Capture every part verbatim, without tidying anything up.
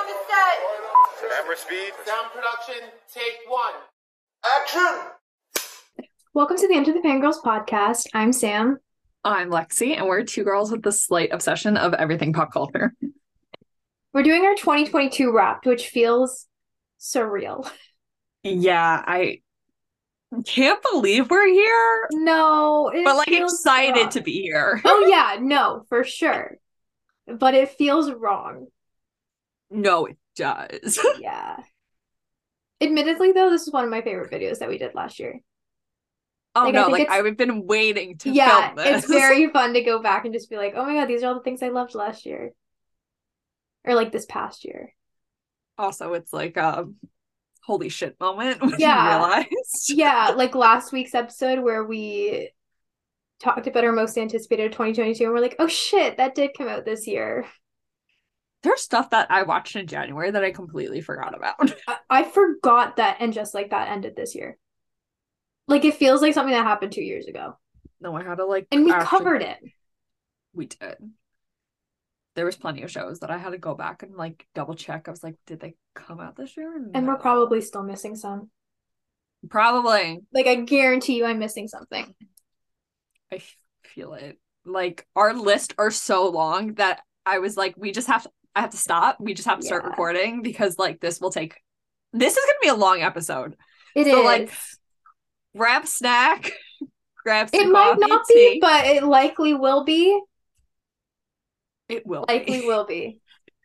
to set. Camera speed. Sound production, take one. Action! Welcome to the Enter the Fangirls podcast. I'm Sam. I'm Lexi, and we're two girls with the slight obsession of everything pop culture. We're doing our twenty twenty-two Wrapped, which feels surreal. Yeah, I can't believe we're here. No, it but like feels excited wrong. to be here. Oh yeah, no, for sure. But it feels wrong. No, it does. Yeah. Admittedly, though, this is one of my favorite videos that we did last year. Oh Like, I no, think like it's- I've been waiting to Yeah, film this. it's very fun to go back and just be like, oh my god, these are all the things I loved last year. Or like this past year. Also, it's like a holy shit moment when Yeah. you realized. Yeah, like last week's episode where we talked about our most anticipated twenty twenty-two, and we're like, oh shit, that did come out this year. There's stuff that I watched in January that I completely forgot about. I, I forgot that And Just Like That ended this year. Like, it feels like something that happened two years ago. No, I had to like And we actually- covered it. We did. There was plenty of shows that I had to go back and like double check. I was like, did they come out this year? And we're No. probably still missing some. Probably. Like, I guarantee you I'm missing something. I f- feel it. Like our list are so long that I was like, we just have to I have to stop. We just have to start Yeah. recording because like this will take this is gonna be a long episode. It is. So, like, Grab snack, grab some It might coffee, not tea. be, but it likely will be. It will Likely be. will be.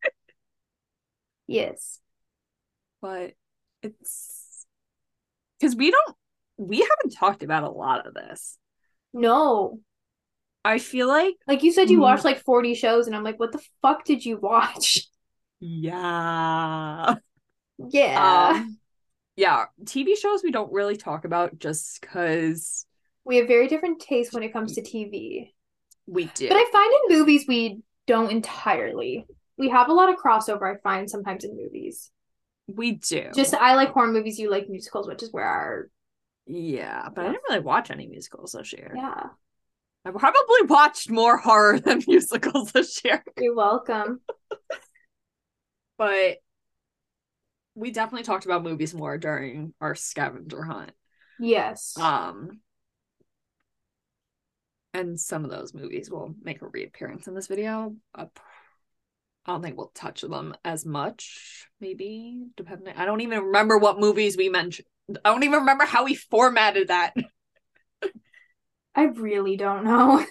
Yes. But it's because we don't we haven't talked about a lot of this. No. I feel like Like, you said you Mm. watched like forty shows, and I'm like, what the fuck did you watch? yeah. Yeah. Um, yeah, T V shows we don't really talk about just because We have very different tastes when it comes to T V. we do. But I find in movies we don't entirely. We have a lot of crossover, I find, sometimes in movies. we do. Just, I like horror movies, you like musicals, which is where our, Yeah, but I didn't really watch any musicals this year. yeah. I probably watched more horror than musicals this year. You're welcome. But we definitely talked about movies more during our scavenger hunt. Yes. Um, and some of those movies will make a reappearance in this video. Uh, I don't think we'll touch them as much, maybe, depending. I don't even remember what movies we mentioned. I don't even remember how we formatted that. I really don't know.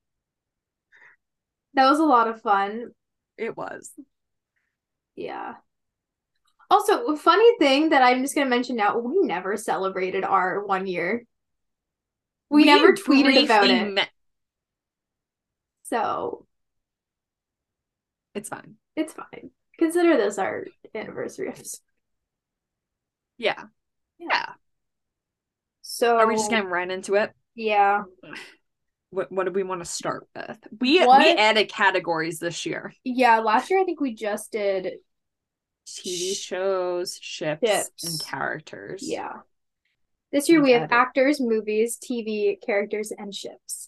That was a lot of fun. It was. Yeah. Also, a funny thing that I'm just going to mention now, we never celebrated our one year. We, never tweeted about briefly it. met- So, It's fine. it's fine. Consider this our anniversary episode. Yeah. Yeah. So, Are we just getting right into it? yeah. What What do we want to start with? We we What- added categories this year: Yeah, last year I think we just did, T V shows, ships, Ships. and characters. yeah. This year we We've have added- actors, movies, T V, characters, and ships.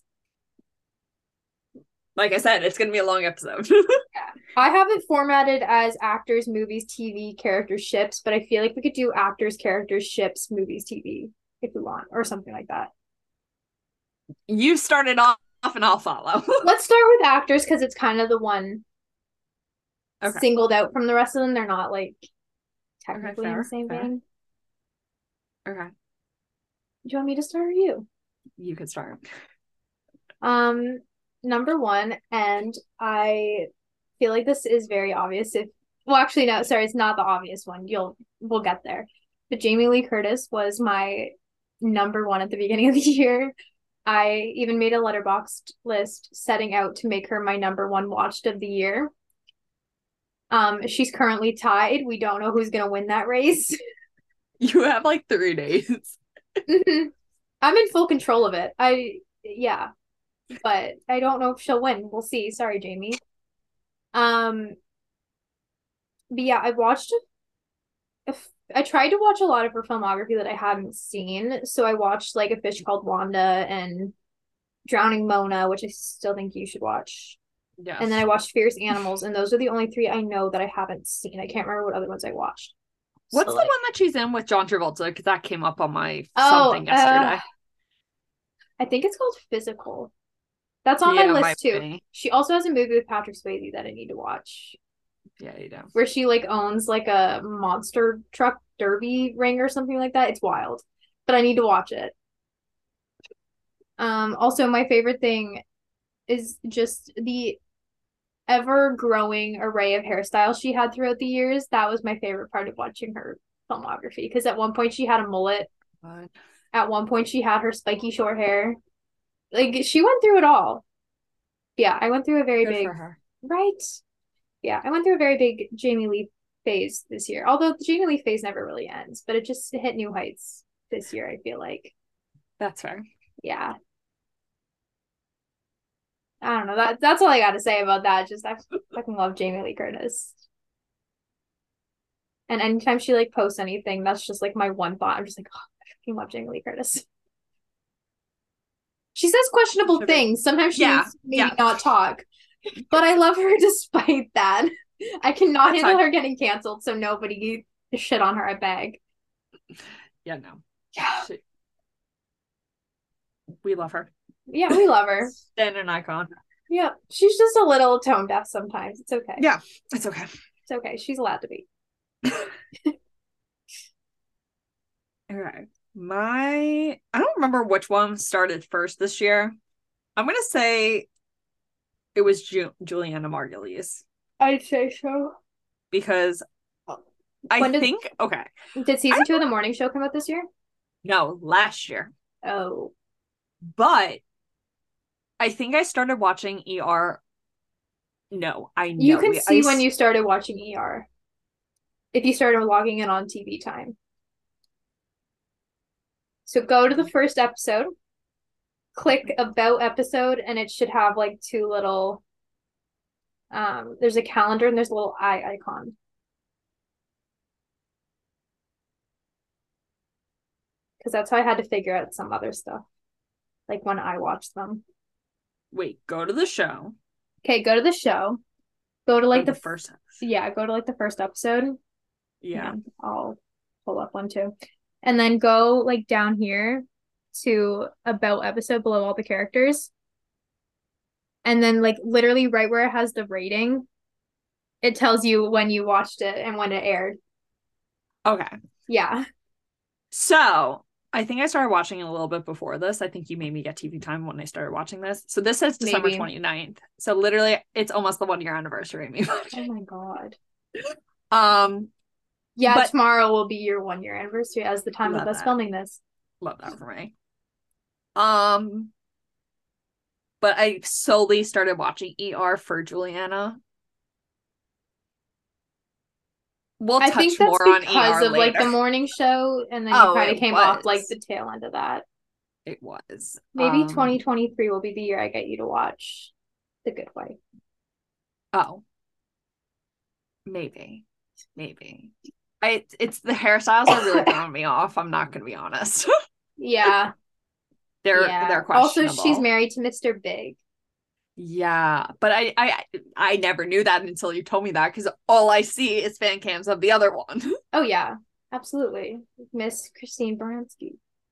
Like I said, it's gonna be a long episode. I have it formatted as actors, movies, T V, characters, ships, but I feel like we could do actors, characters, ships, movies, T V, if we want, or something like that. You started off, and I'll follow. Let's start with actors because it's kind of the one Okay. singled out from the rest of them. They're not like technically in fair, the same fair. vein. Okay, Do you want me to start or you? you could start. Um, number one, and I feel like this is very obvious. If well, actually, no, sorry, it's not the obvious one. You'll we'll get there. But Jamie Lee Curtis was my number one at the beginning of the year. I even made a Letterboxd list setting out to make her my number one watched of the year. Um, she's currently tied. We don't know who's gonna win that race. You have like three days. Mhm. I'm in full control of it. I yeah, but I don't know if she'll win. We'll see. Sorry, Jamie. Um, but yeah, I watched. If I tried to watch a lot of her filmography that I hadn't seen, so I watched like A Fish Called Wanda and Drowning Mona, which I still think you should watch. Yes. And then I watched Fierce Animals, and those are the only three I know that I haven't seen. I can't remember what other ones I watched. What's So, the like, one that she's in with John Travolta? Because that came up on my oh, something yesterday. Uh, I think it's called Physical. That's on Yeah, my it list might too. be. She also has a movie with Patrick Swayze that I need to watch, Yeah, you do. where she like owns like a monster truck derby ring or something like that. It's wild, but I need to watch it. Um, also, my favorite thing is just the ever growing array of hairstyles she had throughout the years. That was my favorite part of watching her filmography, because at one point she had a mullet. But At one point she had her spiky short hair. Like, she went through it all. Yeah, I went through a very good big for her. right. Yeah, I went through a very big Jamie Lee phase this year. Although the Jamie Lee phase never really ends, but it just hit new heights this year, I feel like. That's fair. Yeah. I don't know. That that's all I got to say about that. Just I fucking love Jamie Lee Curtis. And anytime she like posts anything, that's just like my one thought. I'm just like, oh, I fucking love Jamie Lee Curtis. She says questionable Should be. things. Sometimes she Yeah, needs to maybe yeah. not talk. But I love her despite that. I cannot That's handle fine. her getting canceled, so nobody shit on her, I beg. Yeah, no. Yeah. She... We love her. Yeah, we love her. Stand an icon. Yeah. She's just a little tone deaf sometimes. It's okay. Yeah, it's okay. It's okay. She's allowed to be. Okay. My I don't remember which one started first this year. I'm gonna say it was Ju- Juliana Margulies. I'd say so. Because I When did, think okay. did season two of the morning show come out this year? No, last year. Oh. But I think I started watching E R. No, I know. You can we, see I, when you started watching E R. If you started logging in on T V time. So go to the first episode, click about episode, and it should have like two little um there's a calendar and there's a little eye icon. Because that's how I had to figure out some other stuff. Like when I watched them. Wait, go to the show. Okay, go to the show. Go to like the, the first. Yeah, go to like the first episode. Yeah. And I'll pull up one too. And then go like down here to about episode below all the characters. And then like literally right where it has the rating, it tells you when you watched it and when it aired. Okay. Yeah. So I think I started watching it a little bit before this. I think you made me get T V time when I started watching this. So this says December Maybe. twenty-ninth. So literally it's almost the one year anniversary of me. Oh my God. Um Yeah, but, tomorrow will be your one year anniversary as the time of us that. filming this. Love that for me. Um but I solely started watching E R for Juliana. We'll I touch think that's more on E because R of later. like the morning show, and then you Oh, kind of it came was. off like the tail end of that. It was. Maybe Um, twenty twenty-three will be the year I get you to watch The Good Wife. Oh. Maybe. Maybe. I it's the hairstyles are really throwing me off. I'm not gonna be honest. Yeah. they're yeah. they're Also, questionable. she's married to Mister Big. Yeah, but I I I never knew that until you told me that, because all I see is fan cams of the other one. Oh yeah, absolutely. Miss Christine Baranski.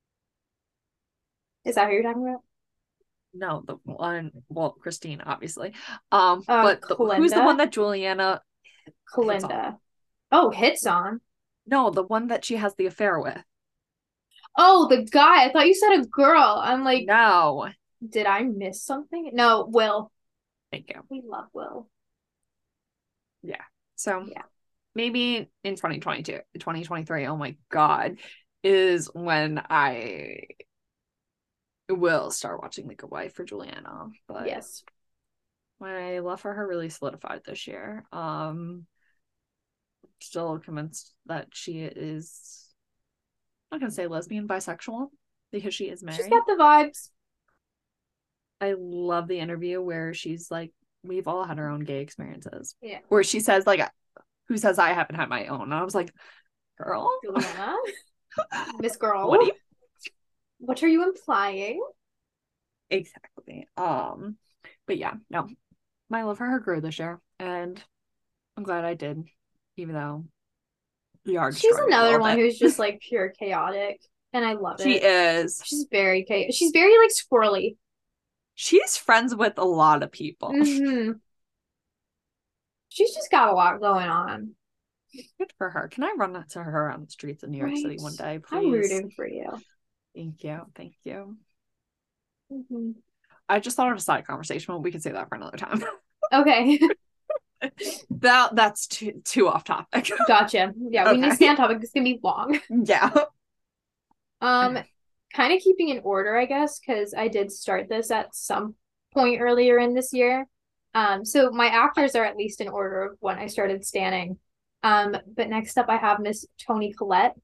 Is that who you're talking about? No, the one, well, Christine, obviously. Um, Uh, but the, who's the Kalinda? one that Juliana hits on? Kalinda. Oh, hits on. No, the one that she has the affair with. Oh, the guy. I thought you said a girl. I'm like, No. did I miss something? No, Will. Thank you. We love Will. Yeah. So Yeah. maybe in twenty twenty-two, twenty twenty-three, oh my God, is when I will start watching The Good Wife for Juliana. But Yes. my love for her really solidified this year. Um, still convinced that she is, I'm not gonna say lesbian, bisexual, because she is married. She's got the vibes. I love the interview where she's like, we've all had our own gay experiences. Yeah. Where she says, like, who says I haven't had my own? And I was like, girl? Juliana? Miss Girl? What, do you... what are you implying? Exactly. Um, but yeah, no. my love for her grew this year, and I'm glad I did, even though we are She's destroying it a another little one bit. who's just like pure chaotic, and I love She it. is. She's very chaotic. She's very like squirrely. She's friends with a lot of people. Mm-hmm. She's just got a lot going on. Good for her. Can I run into her on the streets of New York Right. City one day, I'm please? rooting for you. Thank you. Thank you. Mm-hmm. I just thought of a side conversation, but we can say that for another time. Okay. that that's too too off topic. Gotcha. Yeah, we need to Okay. stay on topic. It's gonna be long. Yeah. Um, kind of keeping in order, I guess, because I did start this at some point earlier in this year. Um, so my actors are at least in order of when I started standing. Um, but next up I have Miss Toni Collette.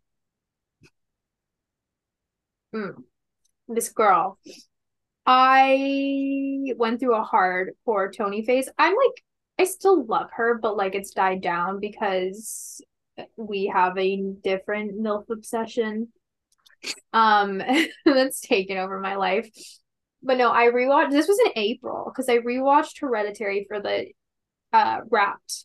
Mm, this girl. I went through a hardcore Toni phase. I'm like, I still love her, but like it's died down because we have a different MILF obsession um that's taken over my life. But no, I rewatched this was in April because I rewatched Hereditary for the uh Wrapped.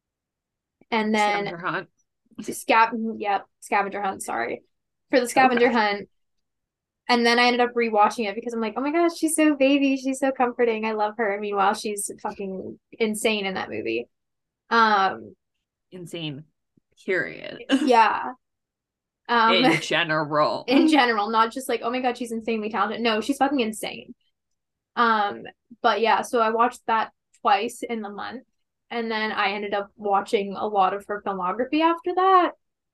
And then Scavenger hunt. Scab yep, Scavenger Hunt, sorry. For the Scavenger Okay. Hunt. And then I ended up rewatching it because I'm like, oh my gosh, she's so baby, she's so comforting. I love her. Meanwhile, she's fucking insane in that movie. Um Insane. Period. yeah. Um In general. in general, not just like, oh my god, she's insanely talented. No, she's fucking insane. Um, but yeah, so I watched that twice in the month, and then I ended up watching a lot of her filmography after that.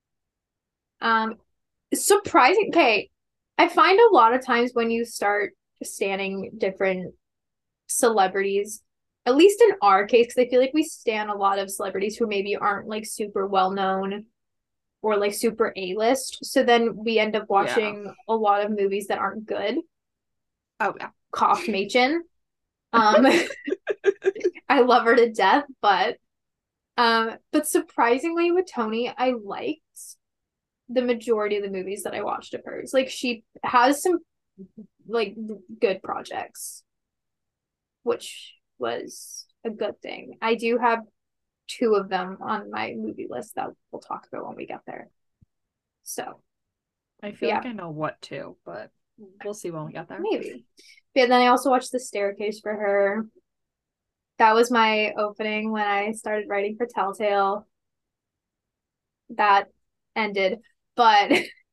Um, surprising. Okay, I find a lot of times when you start standing different celebrities, at least in our case, because I feel like we stand a lot of celebrities who maybe aren't like super well known or like super A-list. So then we end up watching yeah. a lot of movies that aren't good. Oh yeah. Cough Machen. Um I love her to death, but um but surprisingly with Toni, I liked the majority of the movies that I watched of hers. Like she has some like good projects, which was a good thing. I do have two of them on my movie list that we'll talk about when we get there. So I feel yeah. like I know what to, but we'll see when we get there. Maybe. But then I also watched The Staircase for her. That was my opening when I started writing for Telltale. That ended, but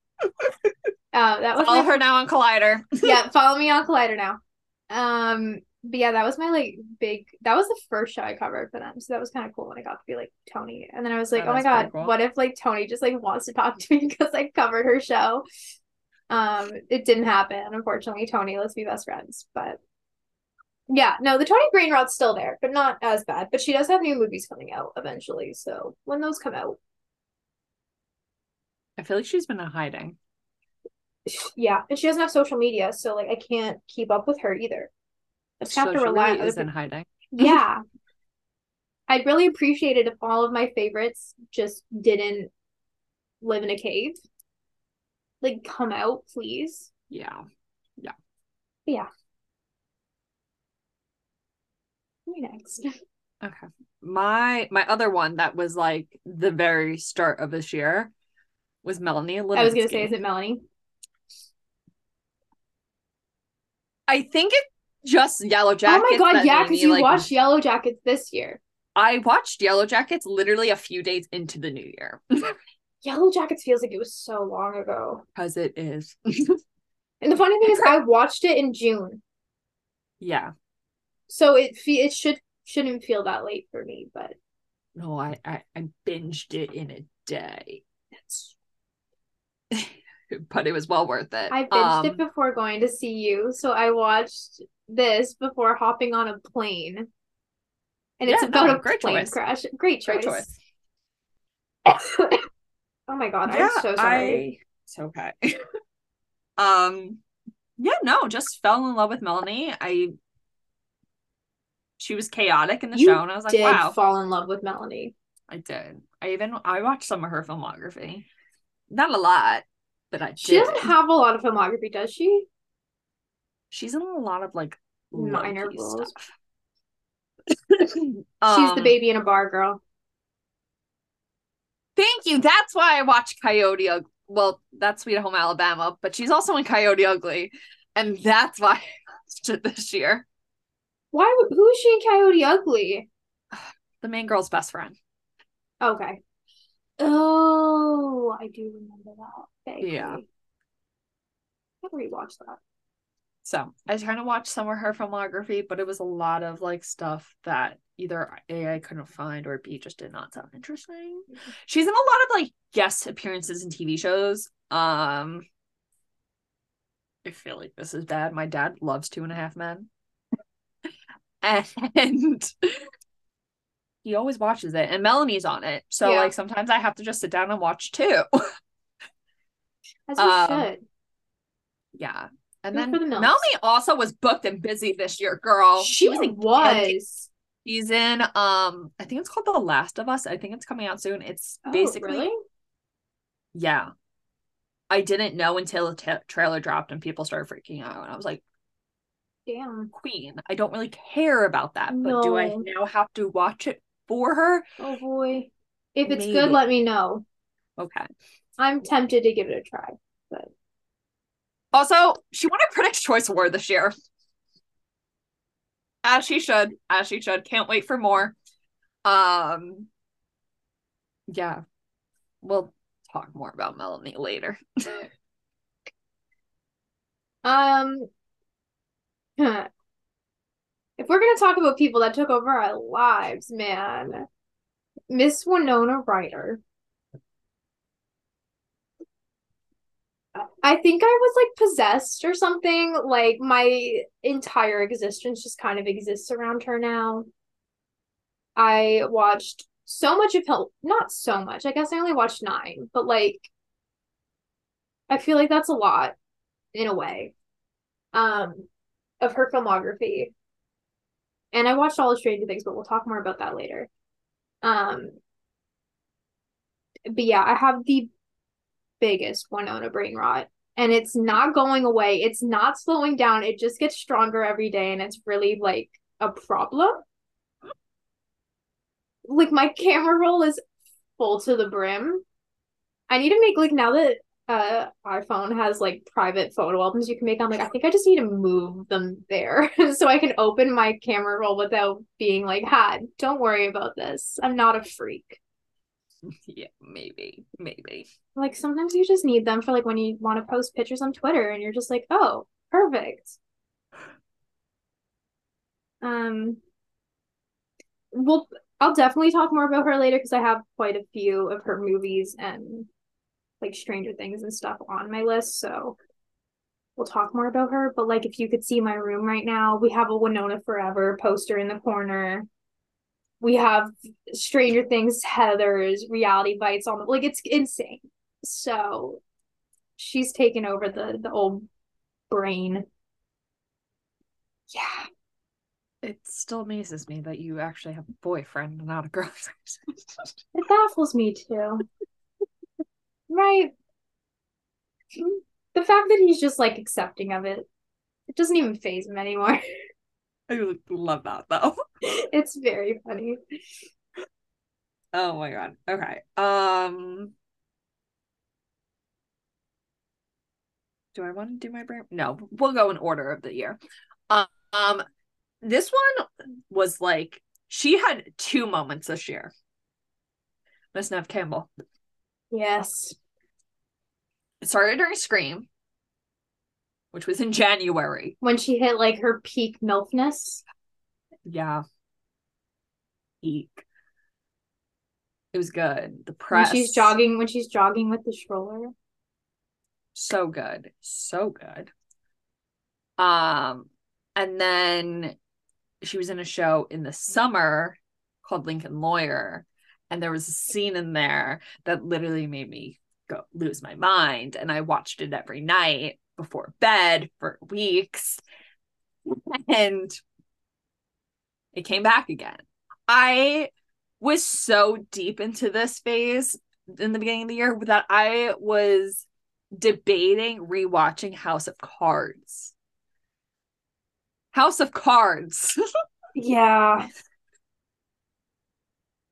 uh, that was follow my... her now on Collider. Yeah, follow me on Collider now. Um, but yeah, that was my like big. That was the first show I covered for them, so that was kind of cool when I got to be like Toni. And then I was like, that oh my god, cool. What if like Toni just like wants to talk to me because I covered her show? Um, it didn't happen, unfortunately. Toni, let's be best friends. But yeah, no, the Toni brain rot's still there, but not as bad. But she does have new movies coming out eventually, so when those come out, I feel like she's been in hiding. Yeah, and she doesn't have social media, so like I can't keep up with her either. I just have so to she rely really on is other in people. hiding. Yeah. I'd really appreciate it if all of my favorites just didn't live in a cave. Like, come out, please. Yeah. Yeah. Yeah. Next. Okay. My my other one that was like the very start of this year was Melanie Lynskey. I was gonna say, is it Melanie? I think it's just Yellow Jackets. Oh my god, yeah, because you like, watched Yellow Jackets this year. I watched Yellow Jackets literally a few days into the new year. Yellow Jackets feels like it was so long ago. Because it is. And the funny thing is, I watched it in June. Yeah. So it fe- it should shouldn't feel that late for me, but no, I I, I binged it in a day. That's but it was well worth it. I binged um, it before going to see you, so I watched this before hopping on a plane. And yeah, it's about no, a great plane choice. crash. Great choice. Great choice. Oh my god, yeah, I'm so sorry. I... It's okay. um yeah, no, just fell in love with Melanie. I she was chaotic in the you show, and I was like, did wow. Fall in love with Melanie. I did. I even I watched some of her filmography. Not a lot, but I she did. doesn't have a lot of filmography, does she? She's in a lot of like minor roles. Stuff. She's the Um, baby in a bar girl. Thank you. That's why I watched Coyote Ugly. Well, that's Sweet Home Alabama, but she's also in Coyote Ugly, and that's why I watched it this year. Why would who is she in Coyote Ugly? The main girl's best friend. Okay. Oh, I do remember that vaguely. Yeah. I can rewatch that. So I kind of watched some of her filmography, but it was a lot of like stuff that either A, I couldn't find, or B, just did not sound interesting. She's in a lot of like guest appearances in T V shows. Um, I feel like this is bad. My dad loves Two and a Half Men. And he always watches it, and Melanie's on it. So Yeah. like sometimes I have to just sit down and watch too. As you Um, should. Yeah. And Good then for the Mills. Melanie also was booked and busy this year, girl. She was in was. She's in um I think it's called The Last of Us. I think it's coming out soon. It's Oh, basically really? yeah. I didn't know until the t- trailer dropped and people started freaking out, and I was like, Damn. Queen, I don't really care about that, but do I No. now have to watch it for her? Oh boy. If it's Maybe. good, let me know. Okay. I'm tempted to give it a try, but Also, she won a Critics' Choice Award this year. As she should. As she should. Can't wait for more. Um, yeah. We'll talk more about Melanie later. um huh. If we're gonna talk about people that took over our lives, man, Miss Winona Ryder. I think I was like possessed or something. Like my entire existence just kind of exists around her now. I watched so much of Hill, not so much. I guess I only watched nine, but like I feel like that's a lot in a way. Um, of her filmography. And I watched all of Stranger Things, but we'll talk more about that later. Um, but yeah, I have the biggest Winona brain rot, and it's not going away. It's not slowing down. It just gets stronger every day, and it's really like a problem. Like my camera roll is full to the brim. I need to make like now that uh iPhone has like private photo albums you can make. I'm like, I think I just need to move them there so I can open my camera roll without being like, "Hi, don't worry about this. I'm not a freak." Yeah, maybe, maybe. Like sometimes you just need them for like when you want to post pictures on Twitter and you're just like, oh, perfect. Um, well, I'll definitely talk more about her later because I have quite a few of her movies and like Stranger Things and stuff on my list. So we'll talk more about her. But like if you could see my room right now, we have a Winona Forever poster in the corner. We have Stranger Things, Heather's, Reality Bites on the like it's insane. So she's taken over the the old brain. Yeah. It still amazes me that you actually have a boyfriend and not a girlfriend. It baffles me too. Right. The fact that he's just like accepting of it, it doesn't even faze him anymore. I love that though. It's very funny. Oh my god. Okay. Um do I want to do my brain? No, we'll go in order of the year. Um, um this one was like she had two moments this year. Miss Neve Campbell. Yes. It started during Scream, which was in January. When she hit like her peak milfness. Yeah. Peak. It was good. The press. When she's jogging, when she's jogging with the stroller. So good. So good. Um, and then she was in a show in the summer called Lincoln Lawyer, and there was a scene in there that literally made me go lose my mind, and I watched it every night before bed for weeks, and it came back again. I was so deep into this phase in the beginning of the year that I was debating rewatching House of Cards. House of Cards. Yeah.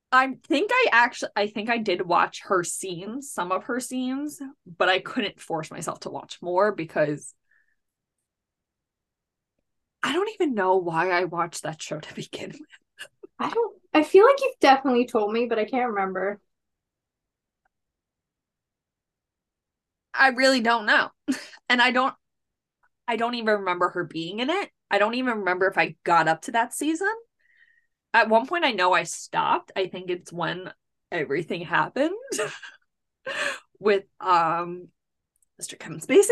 I think I actually I think I did watch her scenes, some of her scenes, but I couldn't force myself to watch more because I don't even know why I watched that show to begin with. I don't I feel like you've definitely told me, but I can't remember. I really don't know. And I don't I don't even remember her being in it. I don't even remember if I got up to that season. At one point I know I stopped. I think it's when everything happened with um Mister Kevin Spacey.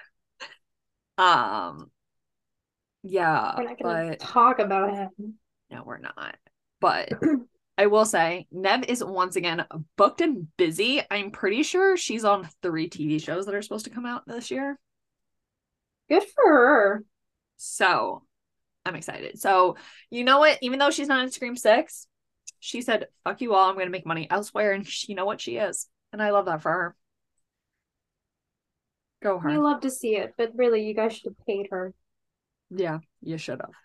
Um yeah, We're not gonna but talk about him. no, we're not. But I will say, Nev is once again booked and busy. I'm pretty sure she's on three T V shows that are supposed to come out this year. Good for her. So I'm excited. So, you know what? Even though she's not in Scream six, she said, fuck you all, I'm going to make money elsewhere. And she, you know what she is. And I love that for her. Go her. You love to see it, but really, you guys should have paid her. Yeah, you should have.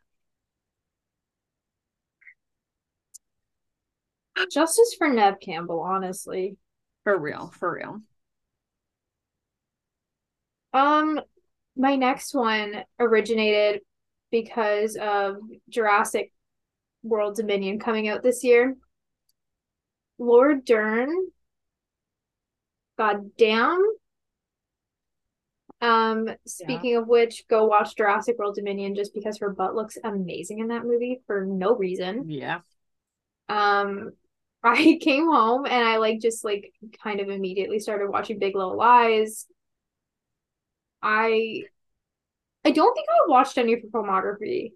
Justice for Nev Campbell, honestly. For real, for real. Um, my next one originated because of Jurassic World Dominion coming out this year. Laura Dern, goddamn. Um, speaking yeah. of which, go watch Jurassic World Dominion just because her butt looks amazing in that movie for no reason. Yeah. Um, I came home and I like just like kind of immediately started watching Big Little Lies. I I don't think I watched any of her filmography.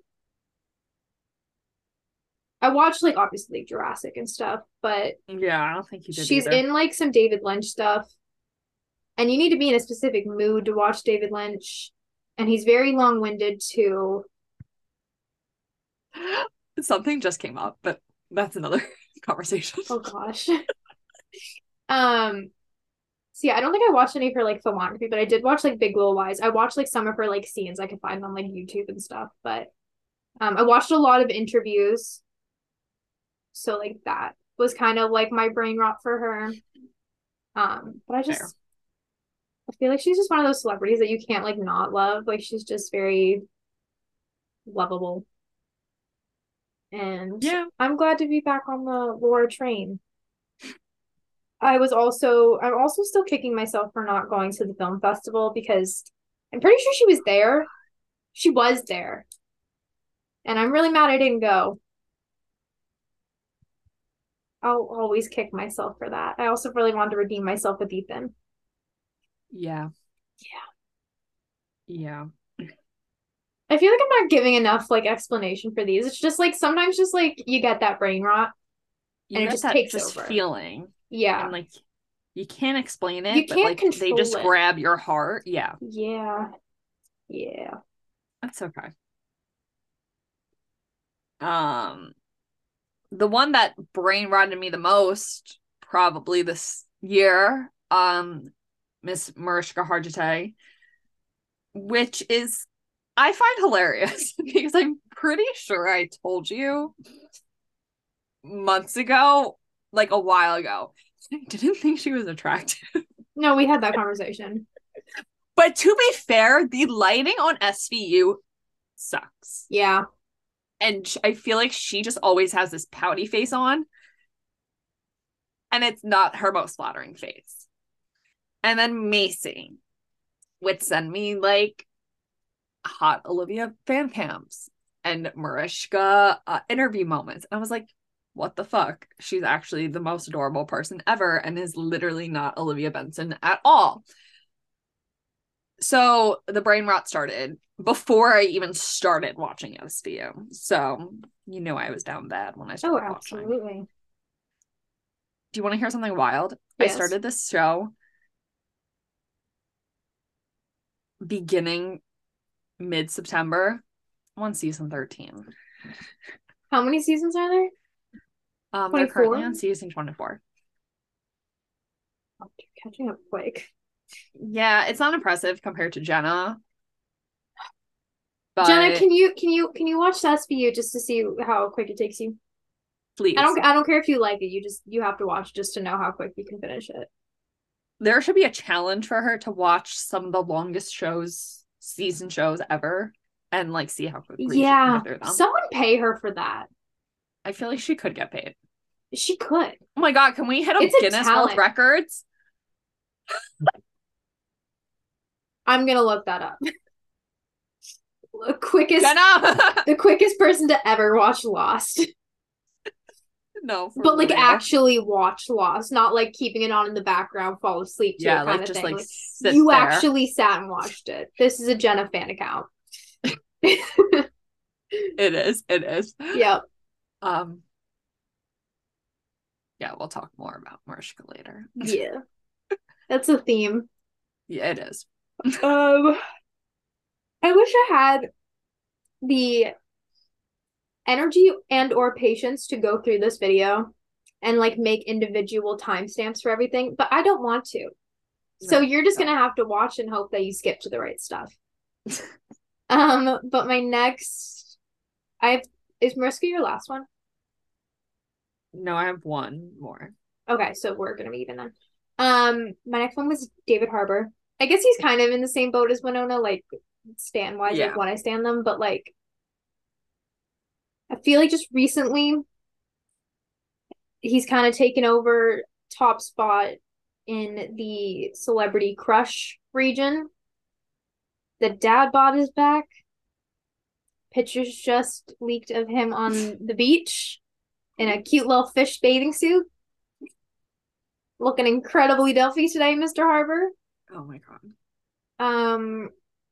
I watched like obviously like Jurassic and stuff, but yeah, I don't think you did. She's either. in like some David Lynch stuff. And you need to be in a specific mood to watch David Lynch. And he's very long-winded too. Something just came up, but that's another conversation. Oh gosh. um so yeah, I don't think I watched any of her like filmography, but I did watch like Big Little Lies. I watched like some of her like scenes I could find on like YouTube and stuff, but um I watched a lot of interviews. So like that was kind of like my brain rot for her. Um, but I just Fair. I feel like she's just one of those celebrities that you can't like not love. Like she's just very lovable. And yeah, I'm glad to be back on the Laura train. I was also I'm also still kicking myself for not going to the film festival because I'm pretty sure she was there. She was there. And I'm really mad I didn't go. I'll always kick myself for that. I also really wanted to redeem myself with Ethan. Yeah. Yeah. Yeah. I feel like I'm not giving enough like explanation for these. It's just like sometimes just like you get that brain rot. You and get it just that takes just over. feeling. Yeah. And like you can't explain it, you but can't like control they just it. grab your heart. Yeah. Yeah. Yeah. That's okay. Um the one that brain rotted me the most probably this year, um, Miss Mariska Hargitay, which is I find hilarious because I'm pretty sure I told you months ago, like a while ago, I didn't think she was attractive. No, we had that conversation. But to be fair, the lighting on S V U sucks. Yeah. And I feel like she just always has this pouty face on. And it's not her most flattering face. And then Macy would send me like hot Olivia fan cams and Mariska uh, interview moments. And I was like, what the fuck? She's actually the most adorable person ever and is literally not Olivia Benson at all. So the brain rot started before I even started watching S V U. So you know I was down bad when I started oh, watching. Absolutely. Do you want to hear something wild? Yes. I started this show beginning mid-September. I'm on season thirteen. How many seasons are there? Um, they're currently on season twenty-four. Oh, you're catching up quick. Yeah, it's not impressive compared to Jenna. But Jenna, can you can you can you watch S V U just to see how quick it takes you? Please. I don't I don't care if you like it. You just you have to watch just to know how quick you can finish it. There should be a challenge for her to watch some of the longest shows, season shows ever, and like see how quickly Yeah. she can get through them. Someone pay her for that. I feel like she could get paid. She could. Oh my god, can we hit a It's a Guinness World talent. Records? I'm gonna look that up. The quickest Jenna! the quickest person to ever watch Lost. No, for But like real. actually watch Lost, not like keeping it on in the background, fall asleep to Yeah, it kind like of just thing. like Like, sit you there. actually sat and watched it. This is a Jenna fan account. It is. It is. Yep. Um. Yeah, we'll talk more about Mariska later. Yeah. That's a theme. Yeah, it is. Um I wish I had the energy and or patience to go through this video and like make individual timestamps for everything, but I don't want to. So No, you're just no. gonna have to watch and hope that you skip to the right stuff. um, but my next, I have is Mariska your last one? No, I have one more. Okay, so we're gonna be even then. Um, my next one was David Harbour. I guess he's kind of in the same boat as Winona, like stan wise, Yeah. like when I stan them, but like I feel like just recently he's kind of taken over top spot in the celebrity crush region. The dad bod is back. Pictures just leaked of him on the beach in a cute little fish bathing suit. Looking incredibly Delphi today, Mister Harbour. Oh my god. Um,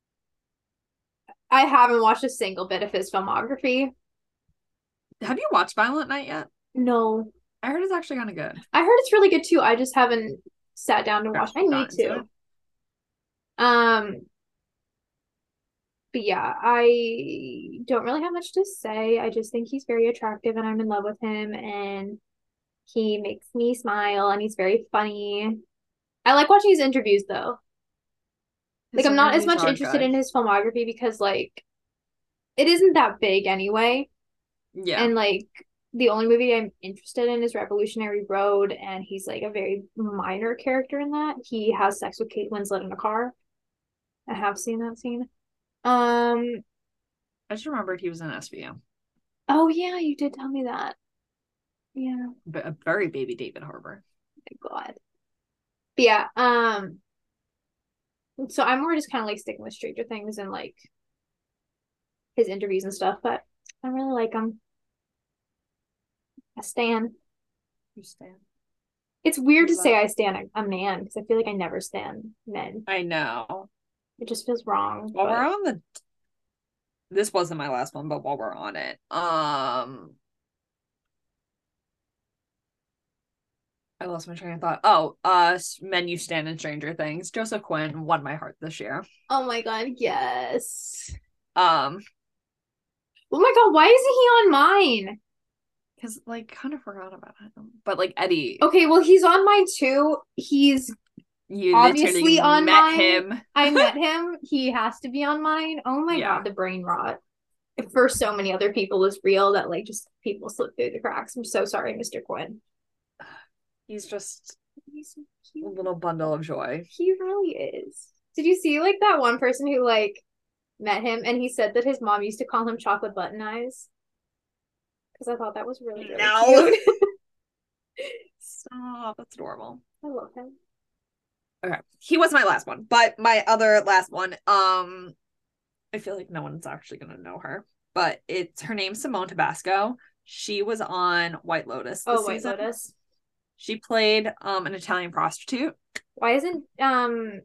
I haven't watched a single bit of his filmography. Have you watched Violent Night yet? No. I heard it's actually kind of good. I heard it's really good too. I just haven't sat down to watch. I need to. Um, but yeah, I don't really have much to say. I just think he's very attractive and I'm in love with him and he makes me smile and he's very funny. I like watching his interviews though. Like I'm not as much interested in his filmography because like it isn't that big anyway. Yeah. And like the only movie I'm interested in is Revolutionary Road, and he's like a very minor character in that. He has sex with Kate Winslet in a car. I have seen that scene. Um, I just remembered he was in S V U. oh yeah, you did tell me that. Yeah. But a very baby David Harbour. Oh my God. But yeah, um, so I'm more just kind of like sticking with Stranger Things and like his interviews and stuff, but I really like him. I stan. You stand. It's weird to Love. say I stan a, a man because I feel like I never stan men. I know. It just feels wrong. While but... we're on the this wasn't my last one, but while we're on it, um I lost my train of thought. Oh, uh Men You Stand in Stranger Things. Joseph Quinn won my heart this year. Oh my God, yes. Um Oh my God, why isn't he on mine? Because like kind of forgot about him. But like Eddie. Okay, well he's on mine too. He's You obviously on met mine. him. I met him. He has to be on mine. Oh my Yeah. God, the brain rot. For so many other people is real that like just people slip through the cracks. I'm so sorry, Mister Quinn. He's just He's so a cute. little bundle of joy. He really is. Did you see like that one person who like met him and he said that his mom used to call him chocolate button eyes? Because I thought that was really, really No. cute. Stop. That's adorable. I love him. Okay. He was my last one. But my other last one, um, I feel like no one's actually gonna know her. But it's her name's Simone Tabasco. She was on White Lotus this Oh, White season. Lotus. She played um an Italian prostitute. Why isn't um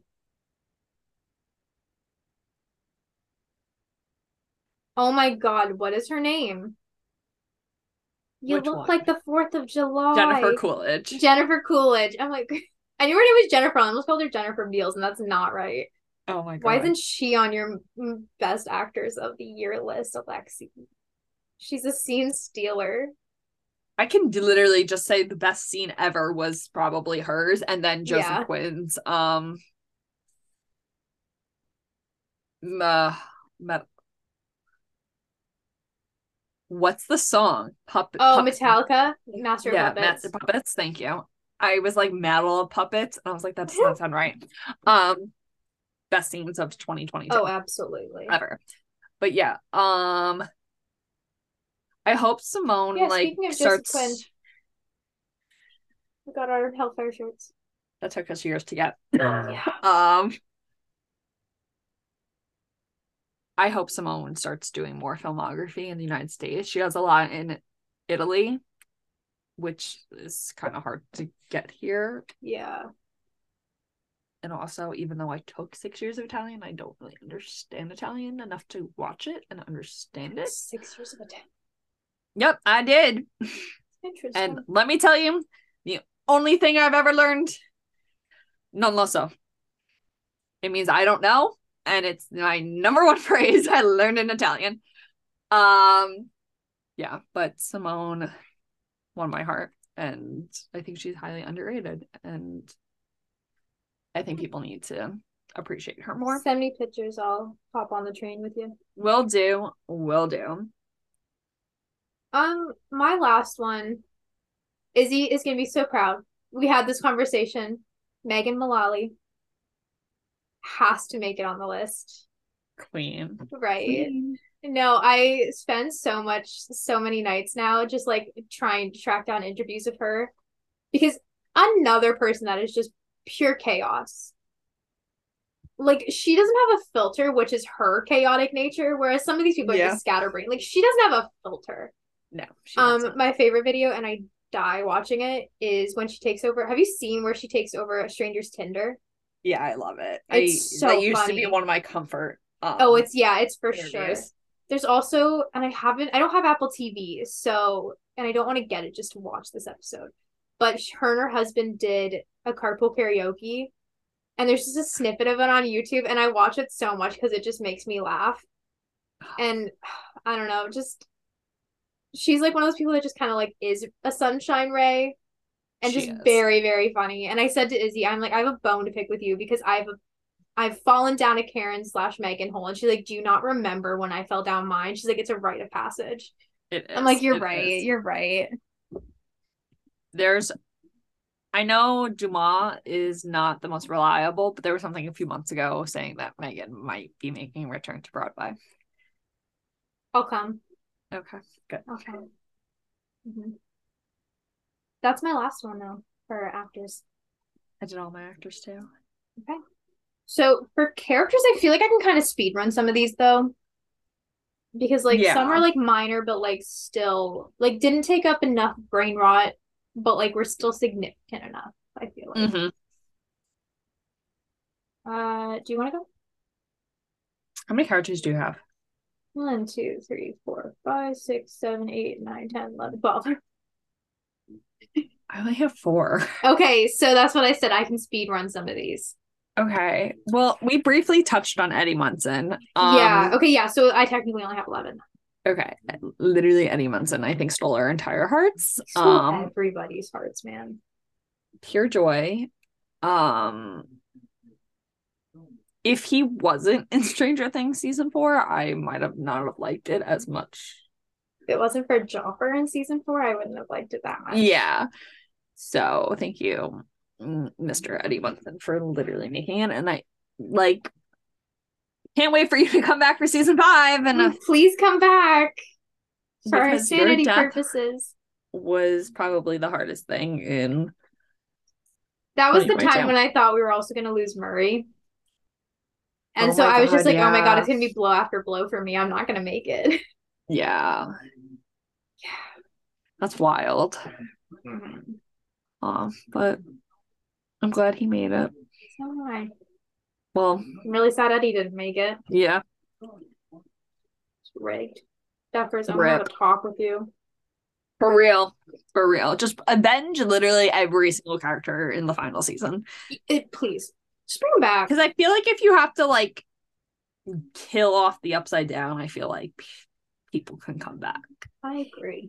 oh my God, what is her name? You Which look one? like the fourth of July. Jennifer Coolidge. Jennifer Coolidge. I'm like, I knew her name was Jennifer. I almost called her Jennifer Beals, and that's not right. Oh my god. Why isn't she on your best actors of the year list, Alexi? She's a scene stealer. I can literally just say the best scene ever was probably hers, and then Joseph Yeah. Quinn's um uh, med- What's the song? Puppet. Oh, Puppet. Metallica, Master Yeah, of Puppets. Master Puppets. Thank you. I was like Battle of Puppets, and I was like, that does not sound right. Um, best scenes of twenty twenty-two. Oh, absolutely. Ever. But yeah, um, I hope Simone Yeah, like speaking of starts. Joseph Quinn, we got our Hellfire shirts. That took us years to get. Yeah. Um, I hope Simone starts doing more filmography in the United States. She has a lot in Italy, which is kind of hard to get here. Yeah. And also, even though I took six years of Italian, I don't really understand Italian enough to watch it and understand it. Six years of Italian. Yep, I did. Interesting. And let me tell you, the only thing I've ever learned, non lo so. It means I don't know, and it's my number one phrase I learned in Italian. Um, yeah, but Simone won my heart, and I think she's highly underrated, and I think people need to appreciate her more. Send me pictures. I'll hop on the train with you. Will do. Will do. Um, my last one, Izzy is gonna be so proud. We had this conversation. Megan Mullally has to make it on the list. Queen. Right. Queen. No, I spend so much, so many nights now just like trying to track down interviews of her because another person that is just pure chaos. Like she doesn't have a filter, which is her chaotic nature, whereas some of these people Yeah. are just scatterbrained. Like she doesn't have a filter. No. She Um, doesn't. my favorite video, and I die watching it, is when she takes over. Have you seen where she takes over a stranger's Tinder? Yeah, I love it. It's I so that used funny. to be one of my comfort. Um, Oh, it's yeah, it's for interviews. sure. There's also, and I haven't, I don't have Apple T V, so, and I don't want to get it just to watch this episode. But her and her husband did a carpool karaoke, and there's just a snippet of it on YouTube, and I watch it so much because it just makes me laugh. And I don't know, just she's like one of those people that just kind of like is a sunshine ray, and She just is. very, very funny. And I said to Izzy, I'm like, I have a bone to pick with you because I've I've fallen down a Karen slash Megan hole. And she's like, do you not remember when I fell down mine? She's like, it's a rite of passage. It is. I'm like, you're It right. is. You're right. There's, I know Dumas is not the most reliable, but there was something a few months ago saying that Megan might be making a return to Broadway. I'll come. Okay, good. I'll come. Mm-hmm. That's my last one though for actors. I did all my actors too. Okay. So for characters, I feel like I can kind of speed run some of these though. Because like Yeah. some are like minor, but like still like didn't take up enough brain rot, but like were still significant enough, I feel like. Mm-hmm. Uh do you want to go? How many characters do you have? One, two, three, four, five, six, seven, eight, nine, ten, eleven, twelve. I only have four. Okay, so that's what I said. I can speed run some of these. Okay. Well, we briefly touched on Eddie Munson. Um, yeah. Okay. Yeah. So I technically only have eleven. Okay. Literally Eddie Munson, I think, stole our entire hearts. Stole Um, everybody's hearts, man. pure joy. Um, if he wasn't in Stranger Things season four, I might have not have liked it as much. If it wasn't for Joffer in season four, I wouldn't have liked it that much. Yeah. So thank you, Mister Eddie Munson, for literally making it. And I like can't wait for you to come back for season five. And uh, please come back for our because your sanity death purposes. Was probably the hardest thing in That was the twenty twenty-two. time when I thought we were also going to lose Murray. And Oh so my I was just God, like, oh my God, yeah. it's going to be blow after blow for me. I'm not going to make it. Yeah. Yeah. That's wild. Mm-hmm. Um, but I'm glad he made it. So am I. Well, I'm really sad Eddie didn't make it. yeah. It's rigged. Duffers, I'm going to have Rip. a talk with you. For real. For real. Just avenge literally every single character in the final season. It, please. Just bring him back. Because I feel like if you have to like kill off the Upside Down, I feel like people can come back. I agree.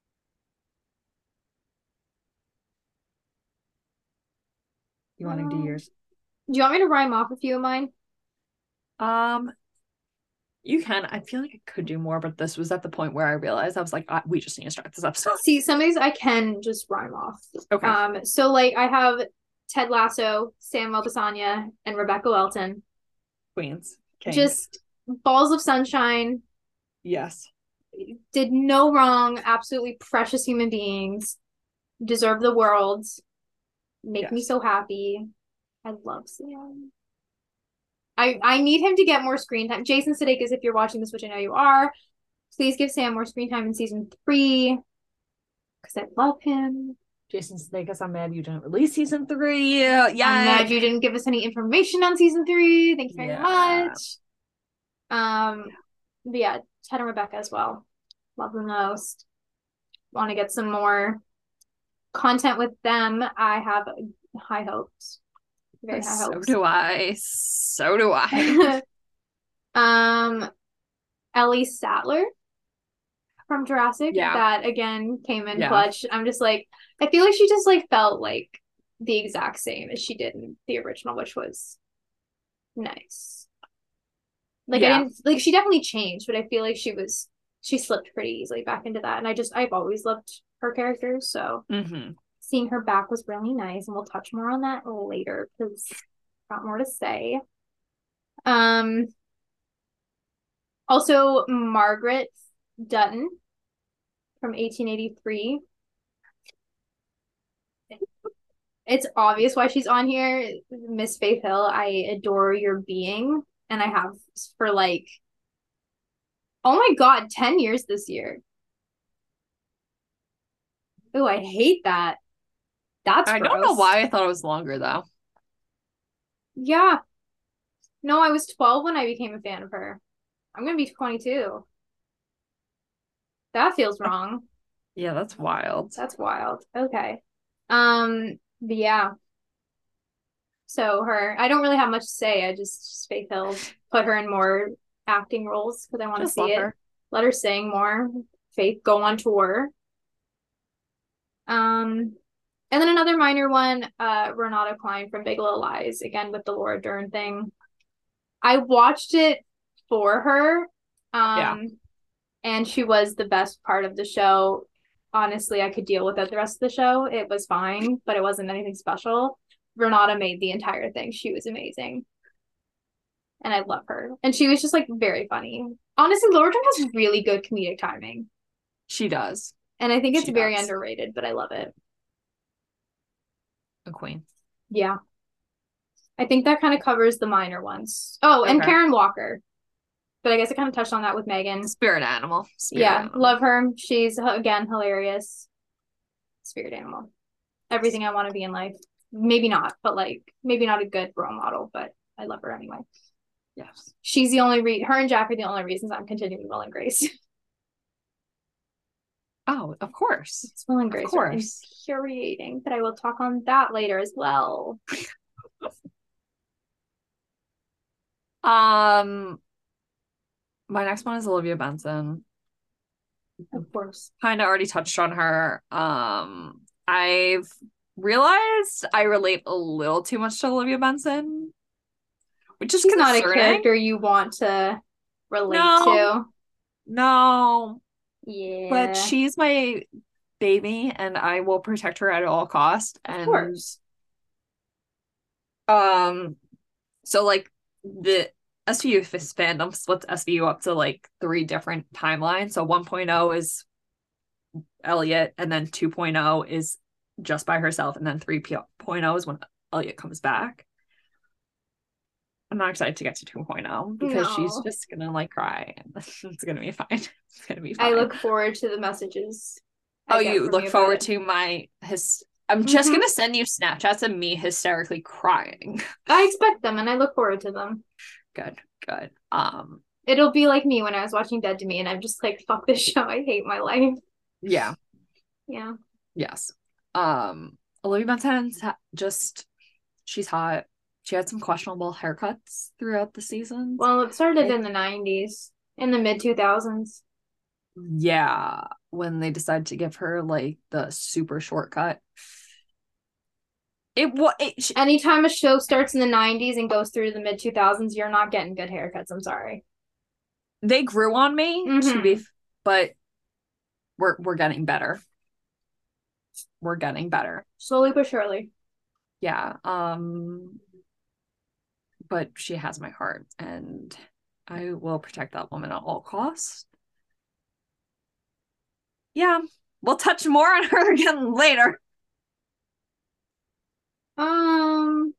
You want to do Um, yours? Do you want me to rhyme off a few of mine? Um, You can. I feel like I could do more, but this was at the point where I realized I was like, I, we just need to start this episode. See, some of these I can just rhyme off. Okay. Um, so like I have Ted Lasso, Samuel Basanya, and Rebecca Welton. Queens. Kings. Just balls of sunshine. Yes. Did no wrong. Absolutely precious human beings. Deserve the world. Make Yes. me so happy. I love Sam. I, I need him to get more screen time. Jason Sudeikis, if you're watching this, which I know you are, please give Sam more screen time in season three because I love him. Jason Sudeikis, I'm mad you didn't release season three. Yeah, I'm mad you didn't give us any information on season three. Thank you very Yeah. much. Um, but yeah, Ted and Rebecca as well. Love them most. Want to get some more content with them. I have high hopes. Very high So hopes. do I. So do I. um, Ellie Sattler from Jurassic. Yeah. That again came in Yeah. clutch. I'm just like, I feel like she just like felt like the exact same as she did in the original, which was nice. Like Yeah. I didn't like she definitely changed, but I feel like she was she slipped pretty easily back into that. And I just I've always loved her characters, so Mm-hmm. seeing her back was really nice, and we'll touch more on that later because I've got more to say. Um also Margaret Dutton from eighteen eighty-three. It's obvious why she's on here. Miss Faith Hill, I adore your being, and I have for like, oh my god, ten years this year. Oh, I hate that. That's I gross. don't know why I thought it was longer though. Yeah. No, I was twelve when I became a fan of her. I'm gonna be twenty-two. That feels wrong. Yeah, that's wild. That's wild. Okay. Um, but yeah. So her, I don't really have much to say. I just, just Faith Hill, put her in more acting roles because I want to Just see love it. her. Let her sing more. Faith, go on tour. Um, and then another minor one, uh, Renata Klein from Big Little Lies, again with the Laura Dern thing. I watched it for her. Um, Yeah. and she was the best part of the show. Honestly, I could deal with it the rest of the show. It was fine, but it wasn't anything special. Renata made the entire thing. She was amazing. And I love her. And she was just like very funny. Honestly, Laura Dern has really good comedic timing. She does. And I think it's She very does. underrated, but I love it. A queen. Yeah. I think that kind of covers the minor ones. Oh, and Okay. Karen Walker. But I guess I kind of touched on that with Megan. Spirit animal. Spirit yeah, animal. love her. She's, again, hilarious. Spirit animal. Everything I want to be in life. Maybe not, but like, maybe not a good role model, but I love her anyway. Yes. She's the only re- her and Jack are the only reasons I'm continuing Will and Grace. Oh, of course. It's Will and Grace. Of course. Infuriating, but I will talk on that later as well. Um, my next one is Olivia Benson. Of course. Kind of already touched on her. Um, I've realized I relate a little too much to Olivia Benson, which is She's not a concerning. character you want to relate No. to. No, Yeah. but she's my baby, and I will protect her at all costs. Of And course. um, so like the S V U fandom splits S V U up to like three different timelines. So one point oh is Elliot, and then two point oh is just by herself, and then three point oh is when Elliot comes back. I'm not excited to get to two point oh because No. she's just gonna like cry, and it's gonna be fine. It's gonna be I fine. look forward to the messages. I Oh, get you from look about forward it. to my his. I'm just Mhm. gonna send you Snapchats of me hysterically crying. I expect them and I look forward to them. Good, good. Um, It'll be like me when I was watching Dead to Me and I'm just like, fuck this show. I hate my life. yeah, Yeah. yes. Um, Olivia Benson's ha- just she's hot. She had some questionable haircuts throughout the season. Well, it started I- in the nineties, in the mid two thousands. Yeah, when they decided to give her like the super shortcut. It was it, she, Anytime a show starts in the nineties and goes through the mid two thousands, you're not getting good haircuts. I'm sorry. they grew on me, Mhm. to be, but we're we're getting better. We're getting better. Slowly but surely. Yeah. Um, but she has my heart, and I will protect that woman at all costs. Yeah, we'll touch more on her again later. Um,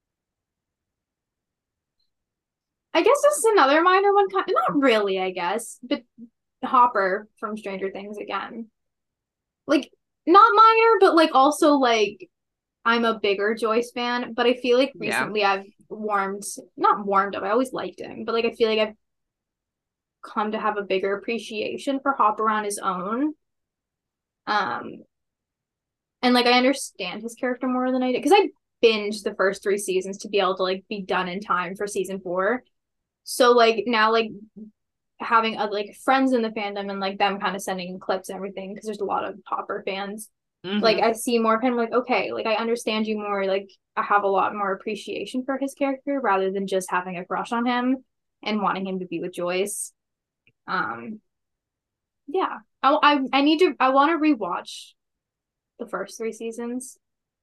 I guess this is another minor one. Kind, not really, I guess, but Hopper from Stranger Things again. Like, not minor, but like also like I'm a bigger Joyce fan, but I feel like Yeah. recently I've warmed, not warmed up. I always liked him, but like I feel like I've come to have a bigger appreciation for Hopper on his own. Um, and like I understand his character more than I did because I binged the first three seasons to be able to like be done in time for season four. So like now like having other like friends in the fandom and like them kind of sending clips and everything because there's a lot of Hopper fans. Mhm. Like I see more kind of like okay, like I understand you more. Like I have a lot more appreciation for his character rather than just having a crush on him and wanting him to be with Joyce. Um, yeah, I I, I need to. I want to rewatch the first three seasons.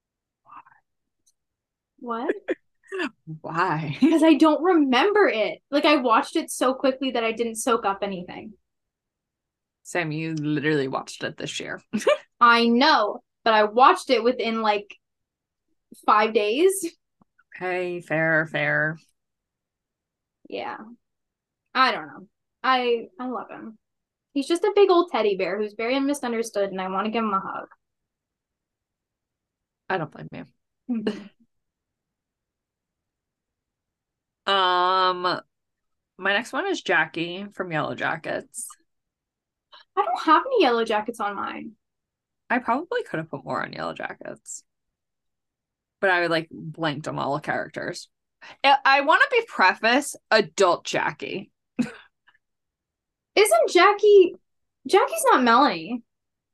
What? Why? Because I don't remember it. Like I watched it so quickly that I didn't soak up anything. Sam, you literally watched it this year. I know, but I watched it within like five days. Okay, fair, fair. Yeah. I don't know. I I love him. He's just a big old teddy bear who's very misunderstood, and I want to give him a hug. I don't blame you. Mm-hmm. Um, my next one is Jackie from Yellow Jackets. I don't have any yellow jackets on mine. I probably could have put more on Yellow Jackets, but I like blanked on all the characters. I, I want to be preface adult Jackie. Isn't Jackie? Jackie's not Melanie.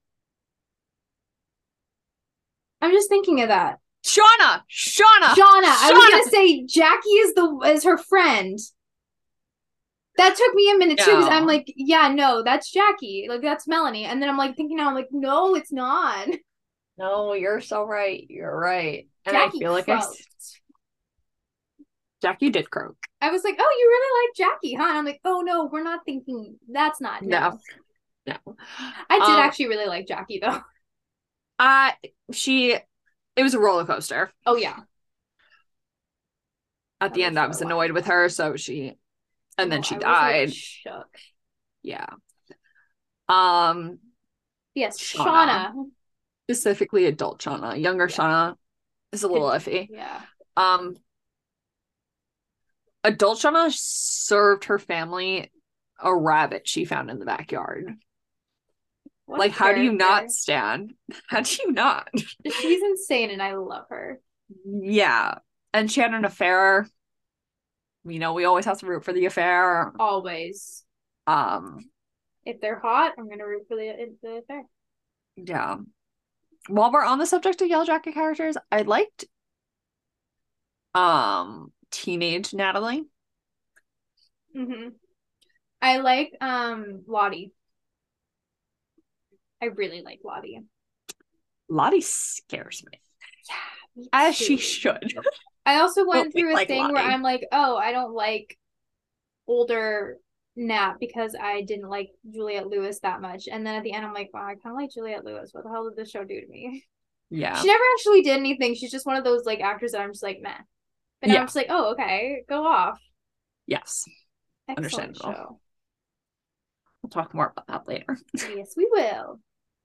I'm just thinking of that. Shauna, Shauna, Shauna. I was gonna say Jackie is the is her friend. That took me a minute too because I'm No. like, yeah, no, that's Jackie. Like that's Melanie. And then I'm like thinking now, I'm like, no, it's not. No, you're so right. You're right. And Jackie I feel like I croaked. s- Jackie did croak. I was like, oh, you really like Jackie, huh? And I'm like, oh no, we're not thinking that's not no. No. No. I did Um, actually really like Jackie though. I she it was a roller coaster. Oh yeah. At the That end, was I for was a annoyed while. with her, so she and then No, she I was, like, died. shook. Yeah. Um, Yes, Shauna. Shauna. Specifically adult Shauna. Younger Yeah. Shauna is a little Could- iffy. Yeah. Um, adult Shauna served her family a rabbit she found in the backyard. What Like, a how do you not character. stand? How do you not? She's insane and I love her. Yeah. And she had an affair. You know, we always have to root for the affair. Always. Um, If they're hot, I'm gonna root for the the affair. yeah. While we're on the subject of Yellow Jacket characters, I liked um teenage Natalie. Mm-hmm. I like um Lottie. I really like Lottie. Lottie scares me. Yeah, me As too. she should. I also went But we through a like thing where Lottie. I'm like, oh, I don't like older Nat because I didn't like Juliette Lewis that much. And then at the end, I'm like, wow, I kind of like Juliette Lewis. What the hell did this show do to me? Yeah. She never actually did anything. She's just one of those like actors that I'm just like, meh. But now Yeah. I'm just like, oh, okay, go off. Yes. Excellent Understandable. show. We'll talk more about that later. Yes, we will.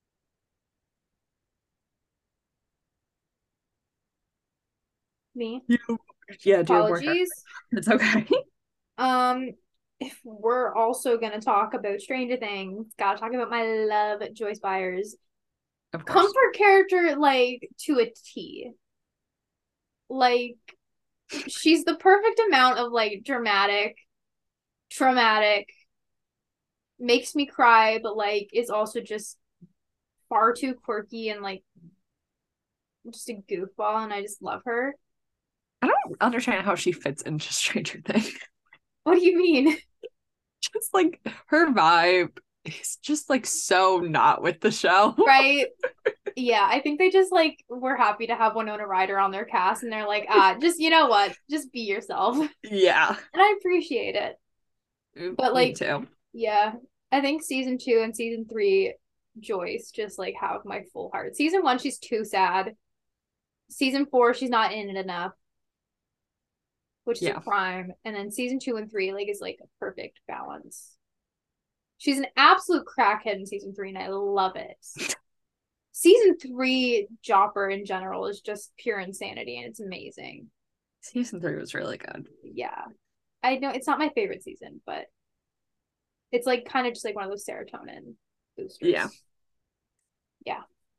Me. Yeah, do you work? Apologies. It's okay. Um, if we're also gonna talk about Stranger Things, gotta talk about my love, Joyce Byers. Of course. Comfort character, like to a T. Like, she's the perfect amount of like dramatic, traumatic, makes me cry, but like is also just far too quirky and like just a goofball, and I just love her. I don't understand how she fits into Stranger Things. What do you mean? just like her vibe is just like so not with the show. Right? Yeah, I think they just like were happy to have Winona Ryder on their cast, and they're like, ah, just you know what, just be yourself, and Yeah. I appreciate it. But Me like, too. yeah, I think season two and season three, Joyce just like have my full heart. Season one, she's too sad. Season four, she's not in it enough, which is Yeah. a crime. And then season two and three, like, is like a perfect balance. She's an absolute crackhead in season three, and I love it. Season three, Jopper in general is just pure insanity, and it's amazing. Season three was really good. Yeah. I know it's not my favorite season, but it's like kind of just like one of those serotonin boosters. Yeah. Yeah.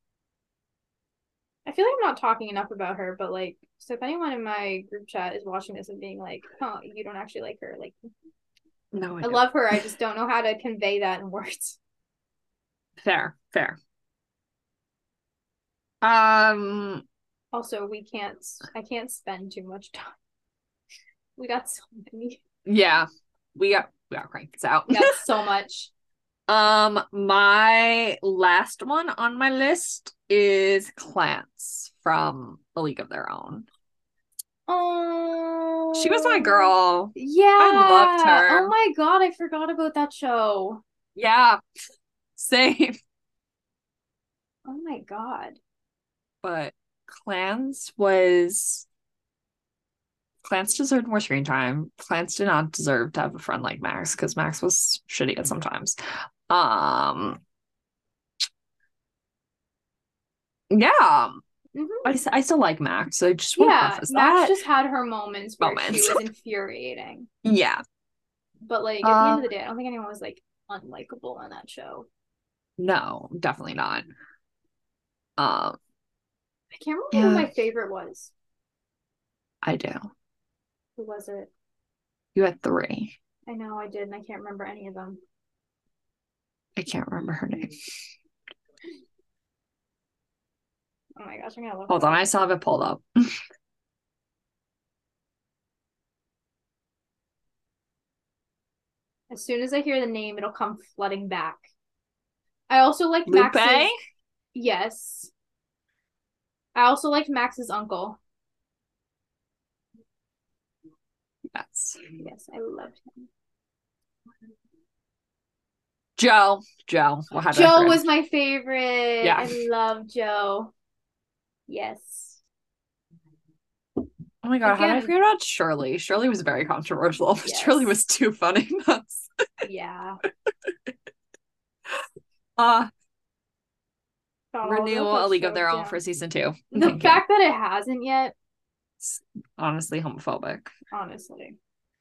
I feel like I'm not talking enough about her, but like, so if anyone in my group chat is watching this and being like, "Huh, you don't actually like her," like, No, I, I don't. love her. I just don't know how to convey that in words. Fair, fair. Um. Also, we can't. I can't spend too much time. We got so many. Yeah, we got we got crank this out. We got so much. Um, my last one on my list is Clance from A League of Their Own. Oh, She was my girl. Yeah, I loved her. Oh my god, I forgot about that show. Yeah, same. Oh my god. But Clance was Clance deserved more screen time. Clance did not deserve to have a friend like Max because Max was shitty at sometimes. Um, yeah, Mhm. I, I still like Max. So I just want to Yeah, preface Max that. just had her moments where Moments. she was infuriating. Yeah, But like at the end Um, of the day, I don't think anyone was like unlikable on that show. no, definitely not. Um, I can't remember yeah, who my favorite was. I do. Who was it? You had three. I know I did, and I can't remember any of them. I can't remember her name. Oh my gosh, I'm gonna look. Hold it on, up. I still have it pulled up. As soon as I hear the name, it'll come flooding back. I also liked Lupe? Max's. Yes. I also liked Max's uncle. Yes. Yes, I loved him. Joe. Joe. We'll have Joe was my favorite. Yeah. I love Joe. Yes. Oh my god, how did I Again- forget about Shirley? Shirley was very controversial. Yes. Shirley was too funny. That's Yeah. uh Got all renew the A League of Their shows Own down. for season two. The Thank you. fact that it hasn't yet, It's honestly homophobic. honestly.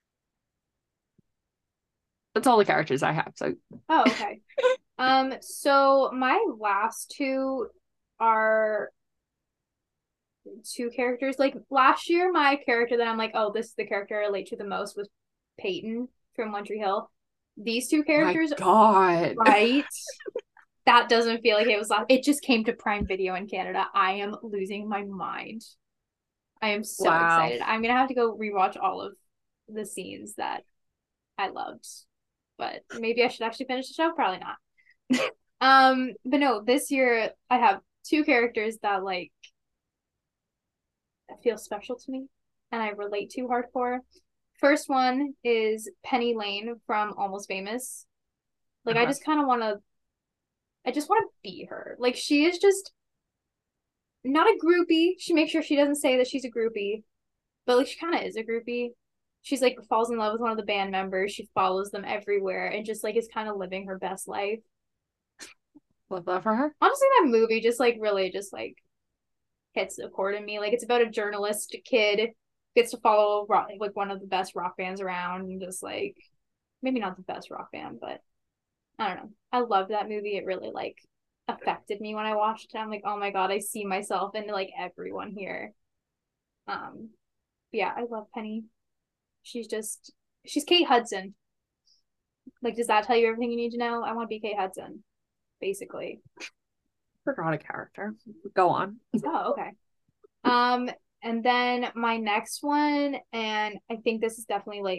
That's all the characters I have. So Oh, okay. um, so my last two are two characters. Like last year, my character that I'm like, oh, this is the character I relate to the most was Peyton from One Tree Hill. These two characters, my god. right? That doesn't feel like it was last. It just came to Prime Video in Canada. I am losing my mind. I am so Wow. excited. I'm gonna have to go rewatch all of the scenes that I loved. But maybe I should actually finish the show. Probably not. um, but no, this year I have two characters that like feel special to me and I relate to hardcore. First one is Penny Lane from Almost Famous. Like Okay. I just kind of want to I just want to be her. Like she is just not a groupie. She makes sure she doesn't say that she's a groupie, but like she kind of is a groupie. She's like falls in love with one of the band members. She follows them everywhere and just like is kind of living her best life. Love that for her. Honestly, that movie just like really just like hits a chord in me. Like it's about a journalist kid gets to follow rock, like one of the best rock bands around, and just like maybe not the best rock band, but I don't know. I loved that movie. It really like affected me when I watched it. I'm like, oh my god, I see myself in like everyone here. Um, yeah, I love Penny. She's just she's Kate Hudson. Like, does that tell you everything you need to know? I want to be Kate Hudson, basically. Forgot a character. Go on. Oh, okay. Um, and then my next one, and I think this is definitely like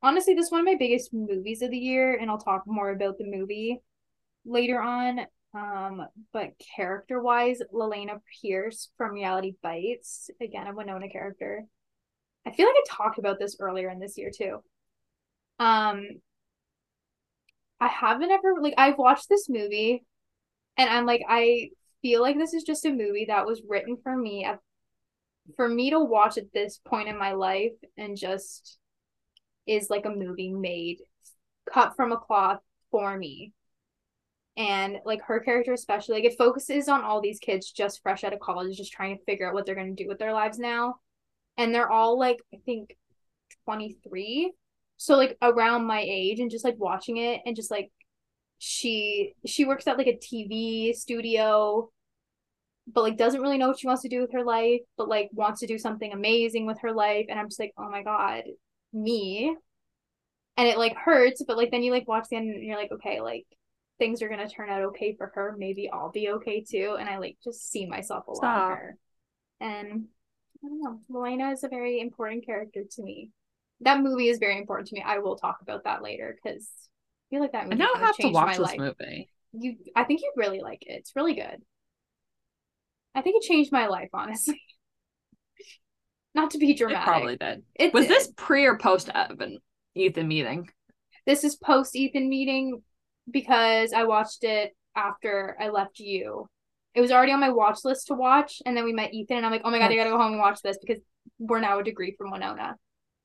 honestly, this is one of my biggest movies of the year, and I'll talk more about the movie later on. Um, but character-wise, Lelena Pierce from Reality Bites, again, a Winona character. I feel like I talked about this earlier in this year too. Um, I haven't ever like I've watched this movie, and I'm like I feel like this is just a movie that was written for me at, for me to watch at this point in my life, and just is like a movie made, cut from a cloth for me. And like her character especially, like it focuses on all these kids just fresh out of college, just trying to figure out what they're going to do with their lives now. And they're all like, I think twenty-three, so like around my age, and just like watching it, and just like she she works at like a T V studio, but like doesn't really know what she wants to do with her life, but like wants to do something amazing with her life. And I'm just like, oh my god, me. And it like hurts, but like then you like watch the end and you're like, okay, like things are gonna turn out okay for her. Maybe I'll be okay too. And I like just see myself a lot in her. And I don't know, Lelena is a very important character to me. That movie is very important to me. I will talk about that later, because I feel like that I movie now kind of have to changed watch my this life. movie. You, I think you'd really like it. It's really good. I think it changed my life, honestly. Not to be It dramatic. probably did. It Was did. this pre or post Evan Ethan meeting? This is post Ethan meeting, because I watched it after I left you. It was already on my watch list to watch, and then we met Ethan, and I'm like, oh my god, I gotta go home and watch this, because we're now a degree from Winona.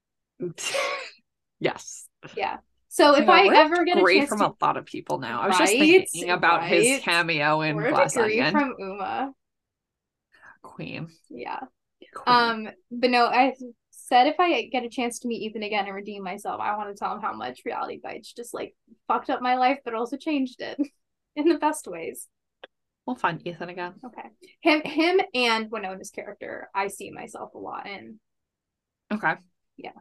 Yes. Yeah. So if God, I we're ever get a degree chance from to, a lot of people now. I was right, just thinking about right. his cameo in We're a Glass degree Onion. from Uma. Queen. Yeah. Queen. Um, but no, I said if I get a chance to meet Ethan again and redeem myself, I want to tell him how much Reality Bites just like fucked up my life, but also changed it in the best ways. We'll find Ethan again. Okay. Him him and Winona's character, I see myself a lot in. Okay. Yeah.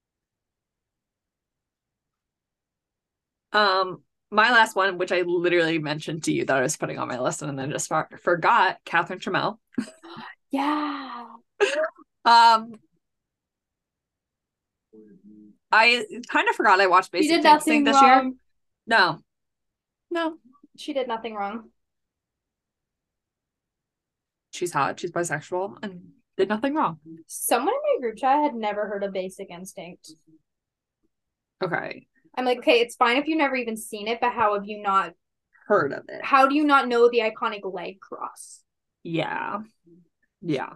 Um, my last one, which I literally mentioned to you that I was putting on my list and then just for- forgot, Catherine Trammell. Yeah. Um, I kind of forgot I watched Basic She did Instinct nothing this wrong. year. No. No. She did nothing wrong. She's hot. She's bisexual and did nothing wrong. Someone in my group chat had never heard of Basic Instinct. Okay. I'm like, okay, it's fine if you've never even seen it, but how have you not Heard of it? How do you not know the iconic leg cross? Yeah. Yeah.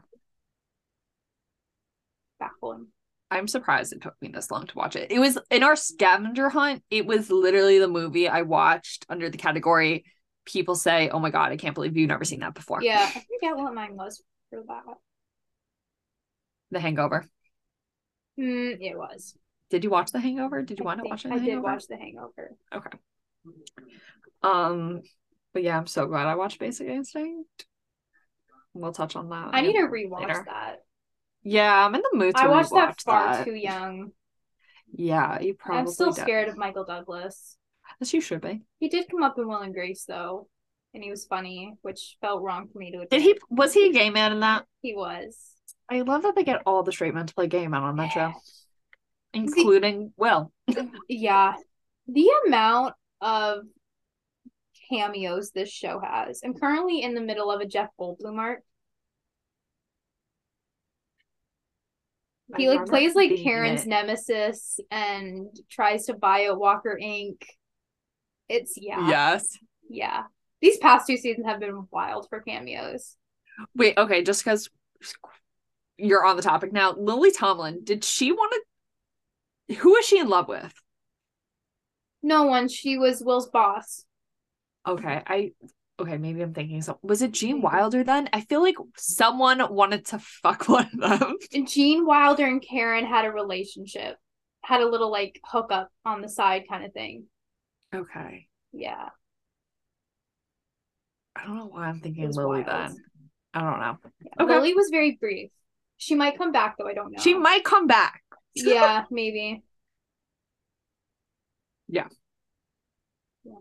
Baffling. I'm surprised it took me this long to watch it. It was in our scavenger hunt. It was literally the movie I watched under the category people say, oh my god, I can't believe you've never seen that before. Yeah, I forget what mine was for that. The Hangover. Mm, it was. Did you watch The Hangover? Did you I want to think watch The I Hangover? did watch The Hangover. Okay. Um, but yeah, I'm so glad I watched Basic Instinct. We'll touch on that. I need to rewatch later. that. Yeah, I'm in the mood to I watched that rewatch far that. too young. Yeah, you probably I'm still did. scared of Michael Douglas. As you should be. He did come up in Will and Grace though, and he was funny, which felt wrong for me to admit. Did he? Was he a gay man in that? He was. I love that they get all the straight men to play gay men on that show, including the, Will. Yeah, the amount of cameos this show has. I'm currently in the middle of a Jeff Goldblum arc. He like plays like Karen's it. nemesis and tries to buy out Walker Incorporated. It's yeah. Yes. Yeah. These past two seasons have been wild for cameos. Wait, okay, just because you're on the topic now, Lily Tomlin, did she want to? Who is she in love with? No one. She was Will's boss. Okay, I. Okay, maybe I'm thinking so. Was it Gene Wilder then? I feel like someone wanted to fuck one of them. Gene Wilder and Karen had a relationship, had a little like hookup on the side kind of thing. Okay. Yeah. I don't know why I'm thinking Lily wild. Then. I don't know. Yeah. Okay. Lily was very brief. She might come back though. I don't know. She might come back. Yeah, maybe. Yeah. Yeah.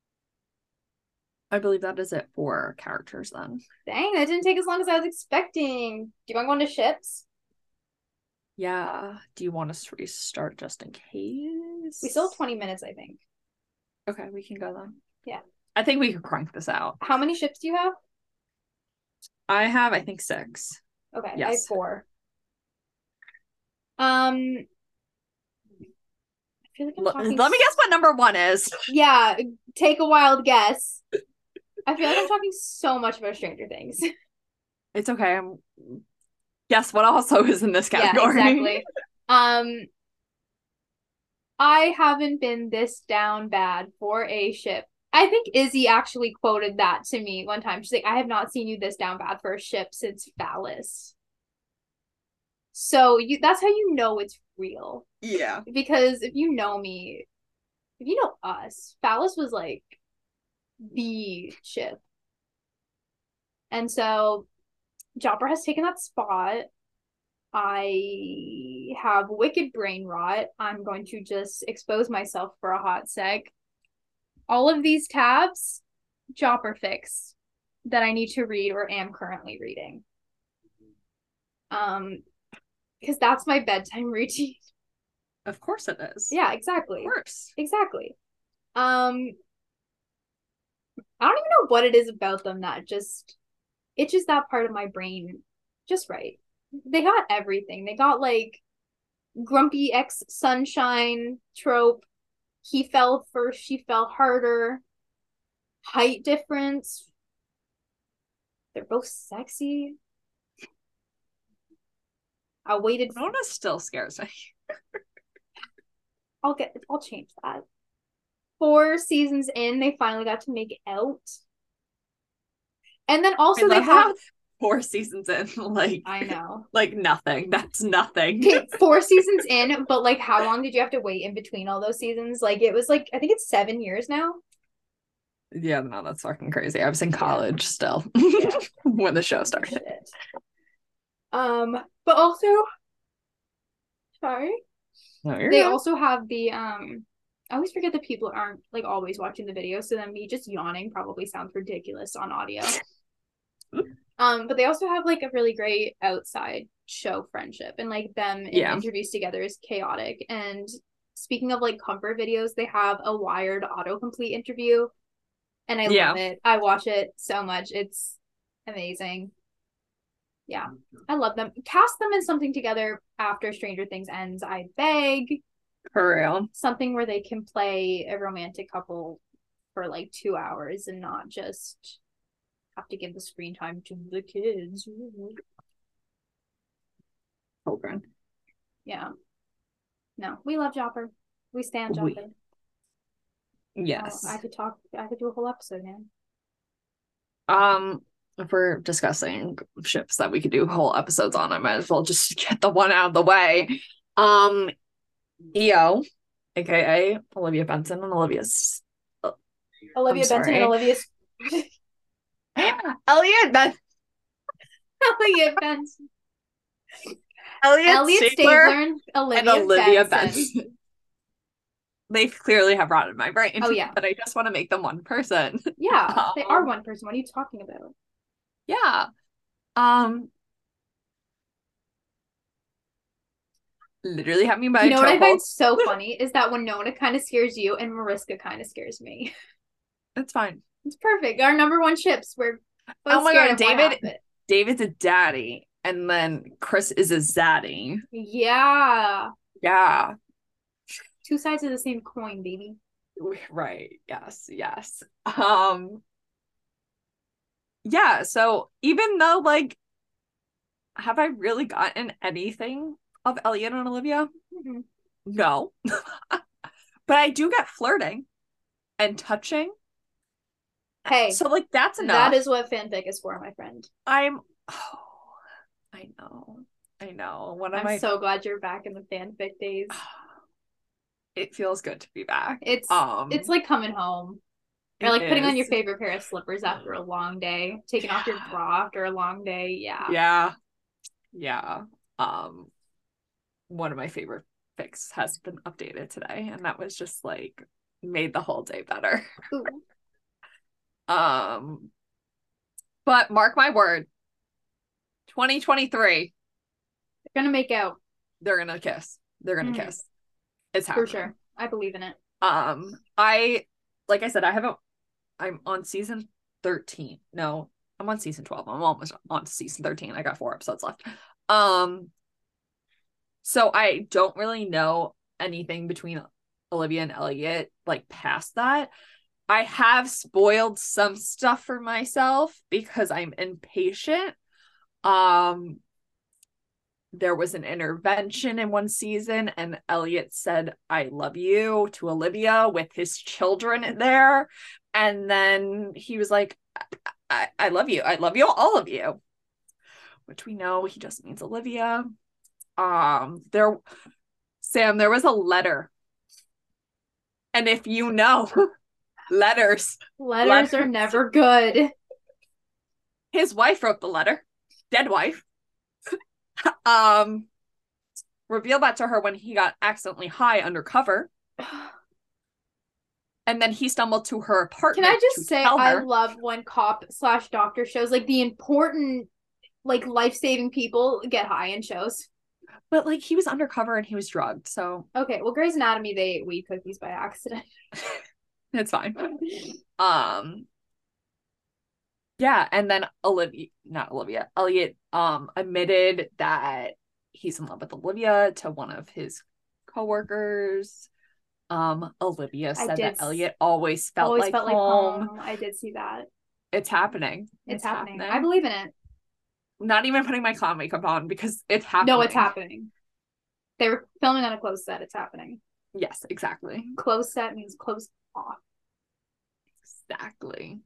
I believe that is it for characters then. Dang, that didn't take as long as I was expecting. Do you want to go into ships? Yeah. Do you want us to restart just in case? We still have twenty minutes, I think. Okay, we can go then. Yeah. I think we could crank this out. How many ships do you have? I have, I think, six. Okay, Yes. I have four. Um, I feel like I'm L- talking. let me guess what number one is. Yeah, take a wild guess. I feel like I'm talking so much about Stranger Things. It's okay. I'm... Guess what also is in this category. Yeah, exactly. Um, I haven't been this down bad for a ship. I think Izzy actually quoted that to me one time. She's like, I have not seen you this down bad for a ship since Phallus. So you that's how you know it's real. Yeah. Because if you know me, if you know us, Phallus was like the ship. And so Jopper has taken that spot. I have wicked brain rot. I'm going to just expose myself for a hot sec. All of these tabs, Jopper fix that I need to read or am currently reading. Um, because that's my bedtime routine. Of course it is. Yeah, exactly. Of course. Exactly. Um, I don't even know what it is about them that just itches that part of my brain just right. They got everything. They got like grumpy ex sunshine trope. He fell first, she fell harder. Height difference. They're both sexy. I waited. Nona still scares me. I'll get. I'll change that. Four seasons in, they finally got to make out. And then also I they love have how four seasons in, like I know. like nothing. That's nothing. Okay, four seasons in, but like how long did you have to wait in between all those seasons? Like it was like I think it's seven years now. Yeah, no, that's fucking crazy. I was in college yeah. still Yeah. when the show started. Shit. Um, but also, sorry. No, they good. also have the um. I always forget that people aren't like always watching the video, so then me just yawning probably sounds ridiculous on audio. um, but they also have like a really great outside show friendship, and like them in yeah. interviews together is chaotic. And speaking of like comfort videos, they have a Wired autocomplete interview. And I yeah. love it. I watch it so much. It's amazing. Yeah. I love them. Cast them in something together after Stranger Things ends, I beg. For real. Something where they can play a romantic couple for like two hours and not just have to give the screen time to the kids. Children. Yeah. No, we love Jopper. We stand Jopper. We... Yes. Oh, I could talk. I could do a whole episode, man. Um, if we're discussing ships that we could do whole episodes on, I might as well just get the one out of the way. Um, E O, aka Olivia Benson and Olivia's. Uh, Olivia Benson and Olivia's. Elliot Benson. Elliot Benson. Elliot, Elliot Stabler, Stabler and Olivia, and Olivia Benson. Benson. They clearly have rotted my brain. Oh, yeah. But I just want to make them one person. Yeah, um, they are one person. What are you talking about? Yeah. Um. Literally have me by You know what I find find so funny is that when Nona kind of scares you and Mariska kind of scares me. It's fine. It's perfect. Our number one ships. We're both oh my scared god, of David. David's a daddy, and then Chris is a zaddy. Yeah. Yeah. Two sides of the same coin, baby. Right. Yes. Yes. Um. Yeah. So even though, like, have I really gotten anything of Elliot and Olivia? Mm-hmm. No. But I do get flirting and touching. Hey. So like that's enough. That is what fanfic is for, my friend. I'm. Oh, I know. I know. One of I'm my... so glad you're back in the fanfic days. It feels good to be back. It's um. It's like coming home. Or like putting is. on your favorite pair of slippers after a long day, taking yeah. off your bra after a long day. Yeah. Yeah. Yeah. Um, one of my favorite fics has been updated today, and that was just like made the whole day better. Ooh. um, but mark my word, twenty twenty-three. They're gonna make out. they're gonna kiss. They're gonna Mhm. kiss. It's For happening. sure. I believe in it. Um, I like I said, I haven't. I'm on season thirteen. No, I'm on season twelve. I'm almost on season thirteen. I got four episodes left. Um, so I don't really know anything between Olivia and Elliot, like past that. I have spoiled some stuff for myself because I'm impatient. Um, there was an intervention in one season, and Elliot said, "I love you" to Olivia with his children in there. And then he was like, I, I love you. I love you, all of you. Which we know he just means Olivia. Um, there, Sam, there was a letter. And if you know, letters. Letters, letters are never good. His wife wrote the letter. Dead wife. um, revealed that to her when he got accidentally high undercover. And then he stumbled to her apartment. Can I just say, I her. love when cop slash doctor shows, like the important, like life-saving people get high in shows. But like he was undercover and he was drugged, so okay. Well, Grey's Anatomy, they ate weed cookies by accident. It's fine. Um, yeah, and then Olivia, not Olivia, Elliot, um, admitted that he's in love with Olivia to one of his coworkers. Um, Olivia said that Elliot always felt always like felt home. like home. I did see that. It's happening. It's, it's happening. happening. I believe in it. Not even putting my clown makeup on because it's happening. No, it's happening. They were filming on a closed set. It's happening. Yes, exactly. Closed set means closed off. Exactly.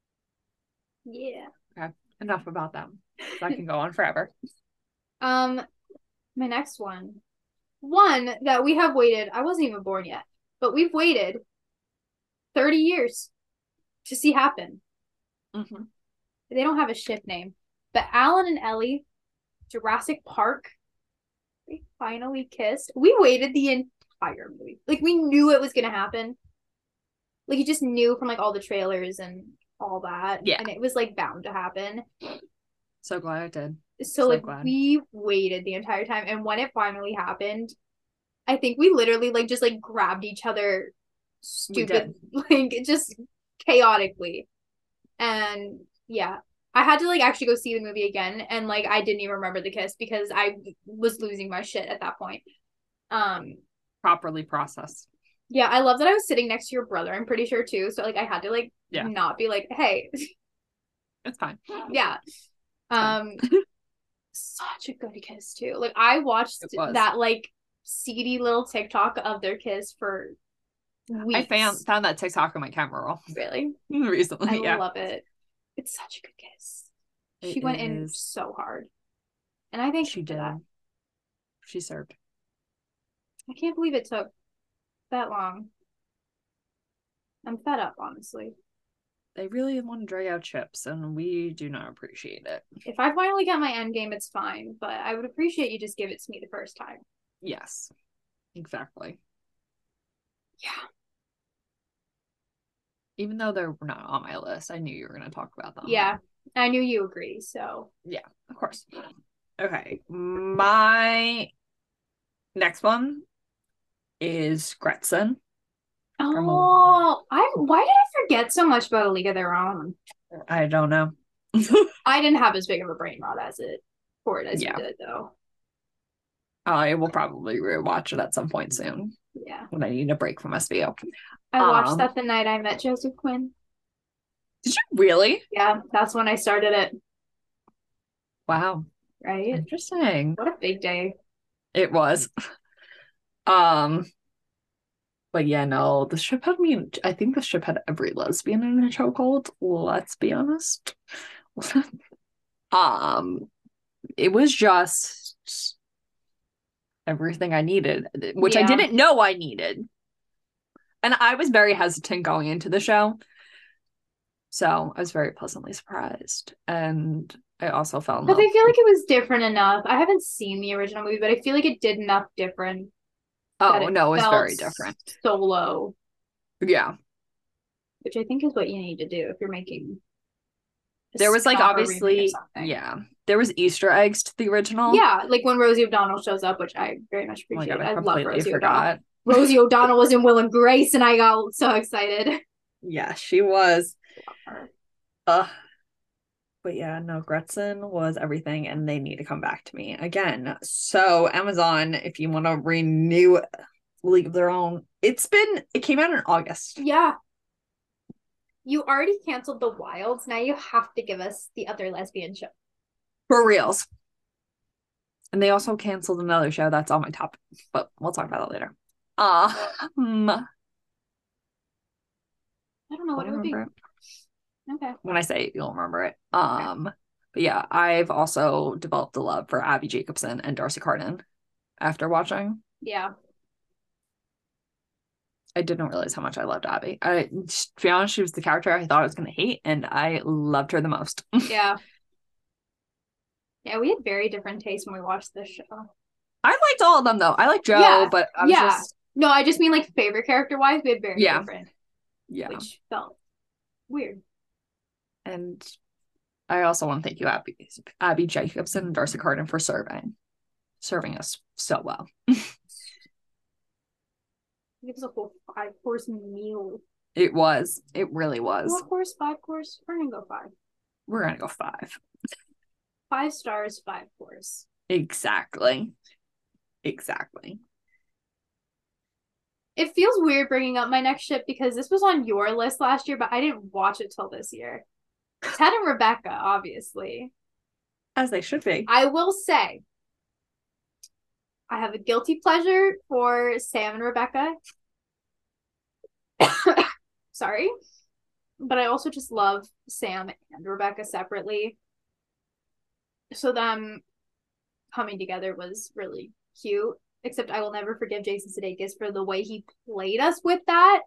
Yeah. Okay. Enough about them. That can go on forever. Um, my next one. One that we have waited, I wasn't even born yet, but we've waited thirty years to see happen. Mm-hmm. They don't have a ship name, but Alan and Ellie, Jurassic Park, they finally kissed. We waited the entire movie. Like, we knew it was going to happen. Like, you just knew from, like, all the trailers and all that. Yeah. And it was, like, bound to happen. So glad I did. So, so like, glad. We waited the entire time. And when it finally happened, I think we literally, like, just, like, grabbed each other stupid, like, just chaotically. And, yeah. I had to, like, actually go see the movie again. And, like, I didn't even remember the kiss because I was losing my shit at that point. Um, Properly processed. Yeah, I love that I was sitting next to your brother, I'm pretty sure, too. So, like, I had to, like, yeah. not be like, hey. It's fine. Yeah. Um, such a good kiss, too. Like, I watched that, like, seedy little TikTok of their kiss for weeks. I found, found that TikTok on my camera roll. Really? Recently, I yeah. love it. It's such a good kiss. It she went is... in so hard. And I think she did. That. She served. I can't believe it took that long. I'm fed up, honestly. They really want to drag out chips, and we do not appreciate it. If I finally get my end game, it's fine, but I would appreciate you just give it to me the first time. Yes, exactly. Yeah. Even though they're not on my list, I knew you were going to talk about them. Yeah, I knew you agree, so. Yeah, of course. Okay, my next one is Gretchen. Oh, I why did I forget so much about A League of Their Own? I don't know. I didn't have as big of a brain rot as it for it as yeah. you did, though. I will probably rewatch it at some point soon. Yeah. When I need a break from S V O. I watched um, that the night I met Joseph Quinn. Did you really? Yeah, that's when I started it. Wow. Right? Interesting. What a big day. It was. Um, but yeah, no, the ship had me. I think the ship had every lesbian in a chokehold. Let's be honest. um, it was just everything I needed, which yeah. I didn't know I needed. And I was very hesitant going into the show. So I was very pleasantly surprised. And I also fell in love. But I feel like it was different enough. I haven't seen the original movie, but I feel like it did enough different. Oh, it no, it's very different. Solo. Yeah. Which I think is what you need to do if you're making. There was like obviously, yeah. there was Easter eggs to the original. Yeah, like when Rosie O'Donnell shows up, which I very much Oh my appreciate. God, I I love completely Rosie forgot. O'Donnell. Rosie O'Donnell was in Will and Grace, and I got so excited. Yeah, she was. Love her. Uh, but yeah, no, Gretchen was everything, and they need to come back to me again. So Amazon, if you want to renew League of Their Own, it's been it came out in August. Yeah. You already canceled The Wilds. Now you have to give us the other lesbian show. For reals. And they also canceled another show that's on my top, but we'll talk about that later. Uh, um, I don't know what it would be. It. Okay. When I say it, you'll remember it. Um, okay. But yeah, I've also developed a love for Abby Jacobson and Darcy Carden after watching. Yeah. I didn't realize how much I loved Abby. I, to be honest, she was the character I thought I was going to hate, and I loved her the most. Yeah. Yeah, we had very different tastes when we watched this show. I liked all of them, though. I like Joe, yeah. but I was yeah. just... No, I just mean, like, favorite character-wise, we had very yeah. different. Yeah. Which felt weird. And I also want to thank you, Abby, Abby Jacobson and Darcy Carden, for serving. Serving us so well. It was a whole five course meal. It was. It really was. Four course, five course. We're gonna go five. We're gonna go five. Five stars, five course. Exactly. Exactly. It feels weird bringing up my next ship because this was on your list last year, but I didn't watch it till this year. Ted and Rebecca, obviously. As they should be. I will say, I have a guilty pleasure for Sam and Rebecca. Sorry. But I also just love Sam and Rebecca separately. So them coming together was really cute. Except I will never forgive Jason Sudeikis for the way he played us with that.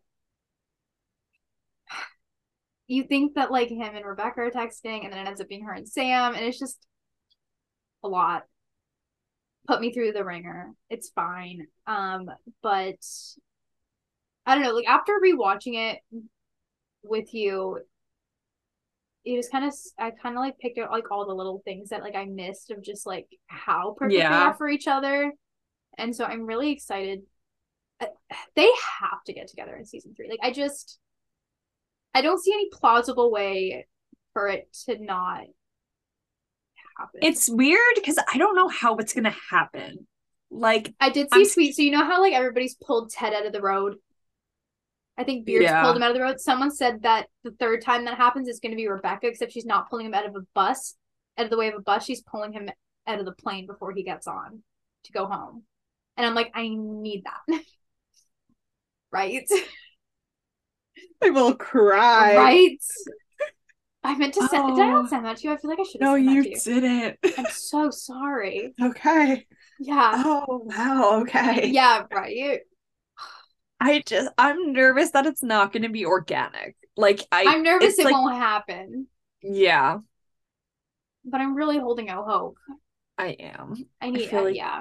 You think that like him and Rebecca are texting, and then it ends up being her and Sam, and it's just a lot. Put me through the ringer. It's fine. Um, but I don't know, like after rewatching it with you, it was kind of I kind of like picked out like all the little things that like I missed of just like how perfect yeah. they are for each other. And so I'm really excited. They have to get together in season three. Like I just I don't see any plausible way for it to not happen. It's weird because I don't know how it's gonna happen. Like I did see I'm... a tweet. So you know how like everybody's pulled Ted out of the road? I think Beards yeah. pulled him out of the road. Someone said that the third time that happens is going to be Rebecca, except she's not pulling him out of a bus, out of the way of a bus. She's pulling him out of the plane before he gets on to go home. And I'm like, I need that. Right? I will cry. Right? I meant to send. Oh. Did I not send that to you? I feel like I should have no, sent that you to you. didn't. I'm so sorry. Okay. Yeah. Oh, wow. Okay. Yeah, right. I just, I'm nervous that it's not going to be organic. Like, I, I'm nervous it like, won't happen. Yeah. But I'm really holding out hope. I am. I need, I feel uh, like... yeah.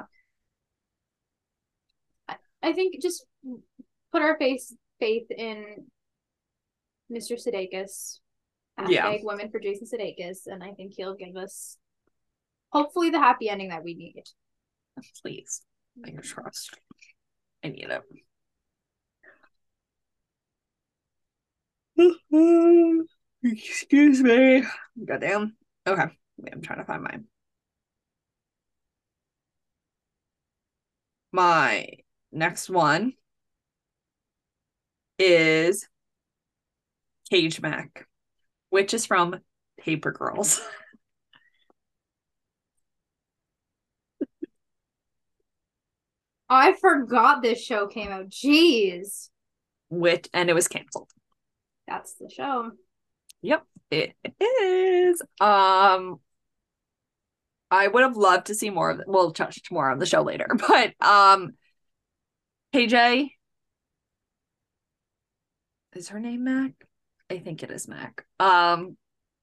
I, I think just put our face, faith in Mister Sudeikis. Hashtag yeah. Women for Jason Sudeikis. And I think he'll give us, hopefully, the happy ending that we need. Please. I trust. I need it. Excuse me. Goddamn. Okay. Wait, I'm trying to find mine. My next one is Cage Mac, which is from Paper Girls. I forgot this show came out. Jeez. Which, and it was canceled. That's the show. Yep, it is. Um, I would have loved to see more of it. We'll touch more on the show later, but um, K J, is her name Mac? I think it is Mac. Um,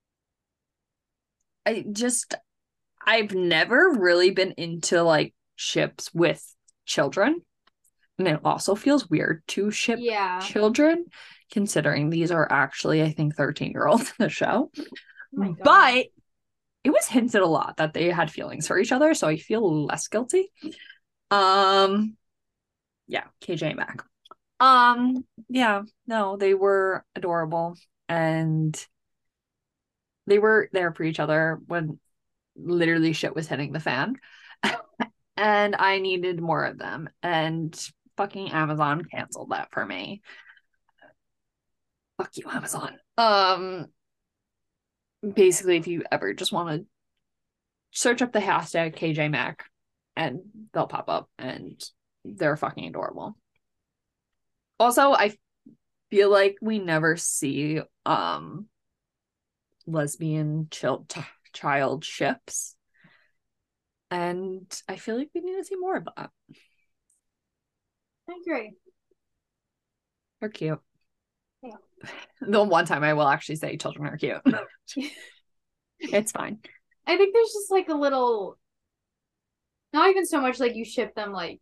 I just, I've never really been into like ships with children. And it also feels weird to ship yeah. children, considering these are actually, I think, thirteen-year-olds in the show. Oh but it was hinted a lot that they had feelings for each other, so I feel less guilty. Um, yeah, K J and Mac. Um, yeah, no, they were adorable, and they were there for each other when literally shit was hitting the fan. And I needed more of them, and fucking Amazon canceled that for me. Fuck you, Amazon. Um, basically, if you ever just want to search up the hashtag K J Mac, and they'll pop up, and they're fucking adorable. Also, I feel like we never see um lesbian child child ships, and I feel like we need to see more of that. I agree. They're cute. Yeah. The one time I will actually say children are cute. It's fine. I think there's just like a little, not even so much like you ship them like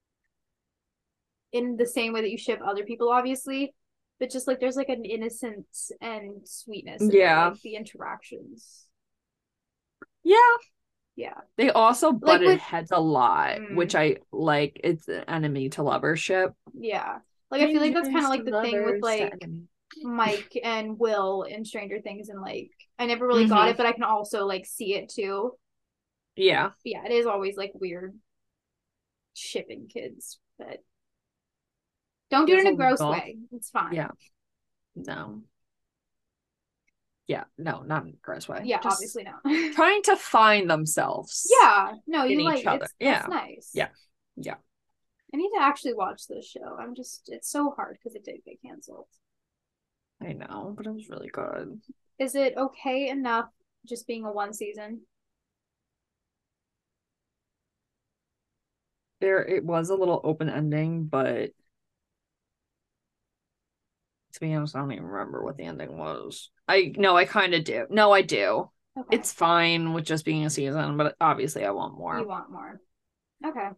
in the same way that you ship other people, obviously, but just like there's like an innocence and sweetness about, Yeah. like, the interactions. Yeah. Yeah. They also Like butted with- heads a lot, Mm. which I like. It's an enemy to lover ship. Yeah. Like I feel like that's kind of like the thing with Lovers to like enemy. Mike and Will in Stranger Things, and like I never really got Mhm. it, but I can also like see it too. Yeah. But yeah, it is always like weird shipping kids, but don't do it in a There's a gross gulf. way. It's fine. Yeah. No. Yeah, no, not in a gross way. Yeah, Just obviously not. trying to find themselves. Yeah, no, in you each like other. it's Yeah. that's nice. Yeah. Yeah. I need to actually watch this show. I'm just it's so hard because it did get canceled. I know, but it was really good. Is it okay enough just being a one season? There, it was a little open ending, but to be honest, I don't even remember what the ending was. I no, I kind of do. No, I do. Okay. It's fine with just being a season, but obviously I want more. You want more. Okay.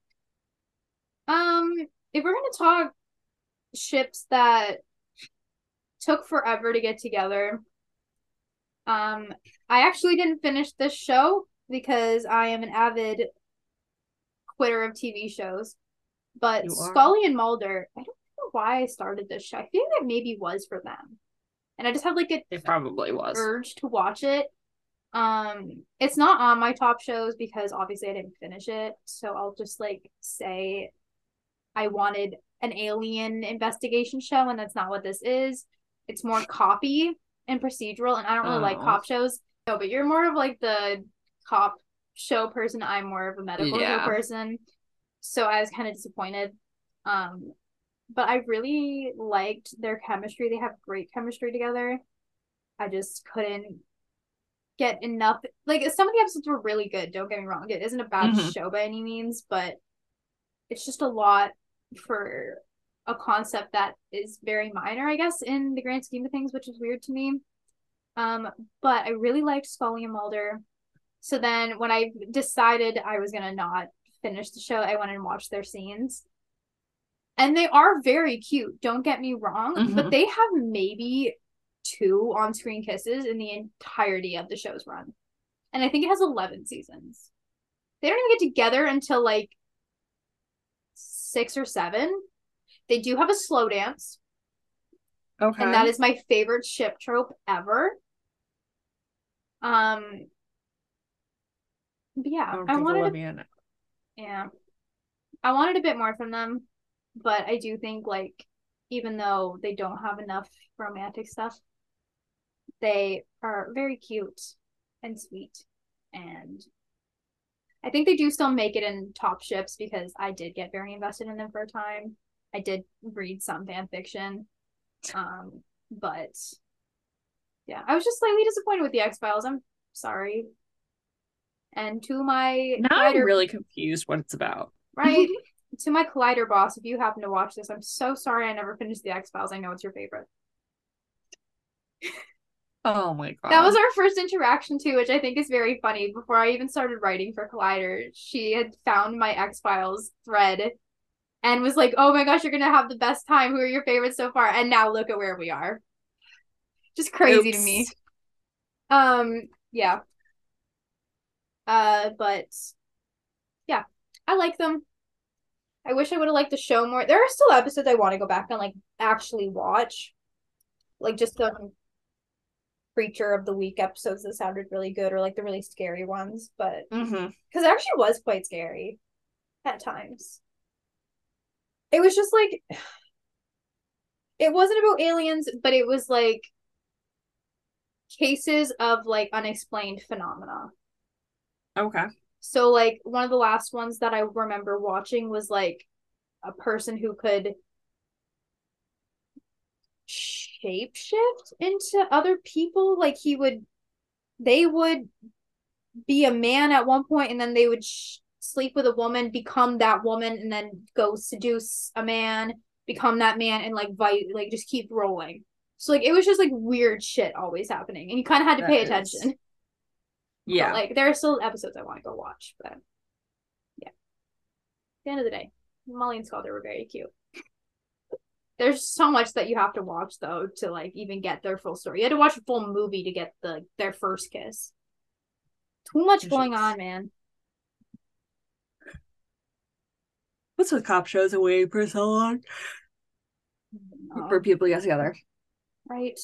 Um, if we're gonna talk ships that took forever to get together, um, I actually didn't finish this show because I am an avid quitter of T V shows. But You are. Scully and Mulder, I don't know why I started this show. I feel like it maybe was for them. And I just had like a It probably was. urge to watch it. Um, it's not on my top shows because obviously I didn't finish it. So I'll just like say I wanted an alien investigation show, and that's not what this is. It's more copy and procedural, and I don't really like Oh. cop shows. No, but you're more of like the cop show person. I'm more of a medical Yeah. show person. So I was kind of disappointed. Um, but I really liked their chemistry. They have great chemistry together. I just couldn't get enough. Like some of the episodes were really good. Don't get me wrong. It isn't a bad Mhm. show by any means, but it's just a lot for a concept that is very minor, I guess, in the grand scheme of things, which is weird to me. Um, but I really liked Scully and Mulder. So then when I decided I was gonna not finish the show, I went and watched their scenes. And they are very cute, don't get me wrong, Mhm. but they have maybe two on-screen kisses in the entirety of the show's run. And I think it has eleven seasons. They don't even get together until like six or seven. They do have a slow dance, Okay. and that is my favorite ship trope ever. Um, but yeah, I don't I think wanted, a, Olivia kn- yeah, I wanted a bit more from them, but I do think like even though they don't have enough romantic stuff, they are very cute and sweet, and I think they do still make it in top ships because I did get very invested in them for a time. I did read some fan fiction. Um, but yeah, I was just slightly disappointed with the X-Files. I'm sorry. And to my Now Collider, I'm really confused what it's about. right? To my Collider boss, if you happen to watch this, I'm so sorry I never finished the X-Files. I know it's your favorite. Oh my god. That was our first interaction too, which I think is very funny. Before I even started writing for Collider, she had found my X-Files thread and was like, "Oh my gosh, you're gonna have the best time. Who are your favorites so far?" And now look at where we are. Just crazy Oops. to me. Um, yeah. Uh, but yeah, I like them. I wish I would have liked the show more. There are still episodes I want to go back and like actually watch, like just the Creature of the Week episodes that sounded really good, or like the really scary ones. But because Mm-hmm. it actually was quite scary at times. It was just like it wasn't about aliens, but it was like cases of like unexplained phenomena. Okay. So like one of the last ones that I remember watching was like a person who could shapeshift into other people. Like he would, they would be a man at one point, and then they would sh- sleep with a woman, become that woman, and then go seduce a man, become that man, and like fight, like just keep rolling. So like it was just like weird shit always happening, and you kind of had to That pay is- attention. Yeah. But like there are still episodes I want to go watch, but yeah. At the end of the day, Molly and Scalder were very cute. There's so much that you have to watch though to like even get their full story. You had to watch a full movie to get the their first kiss. Too much going Jeez. on, man. What's with cop shows and waiting for so long Oh, for people to get together? right.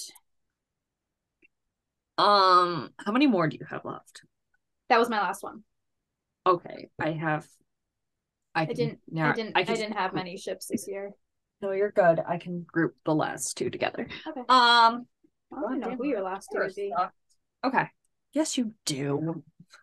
Um, how many more do you have left? That was my last one. Okay, I have. I, I can, didn't. now, I didn't. I, I, can, didn't have many ships this year. No, you're good. I can group the last two together. Okay. Um, I don't know who your last two would be. Okay. Yes, you do.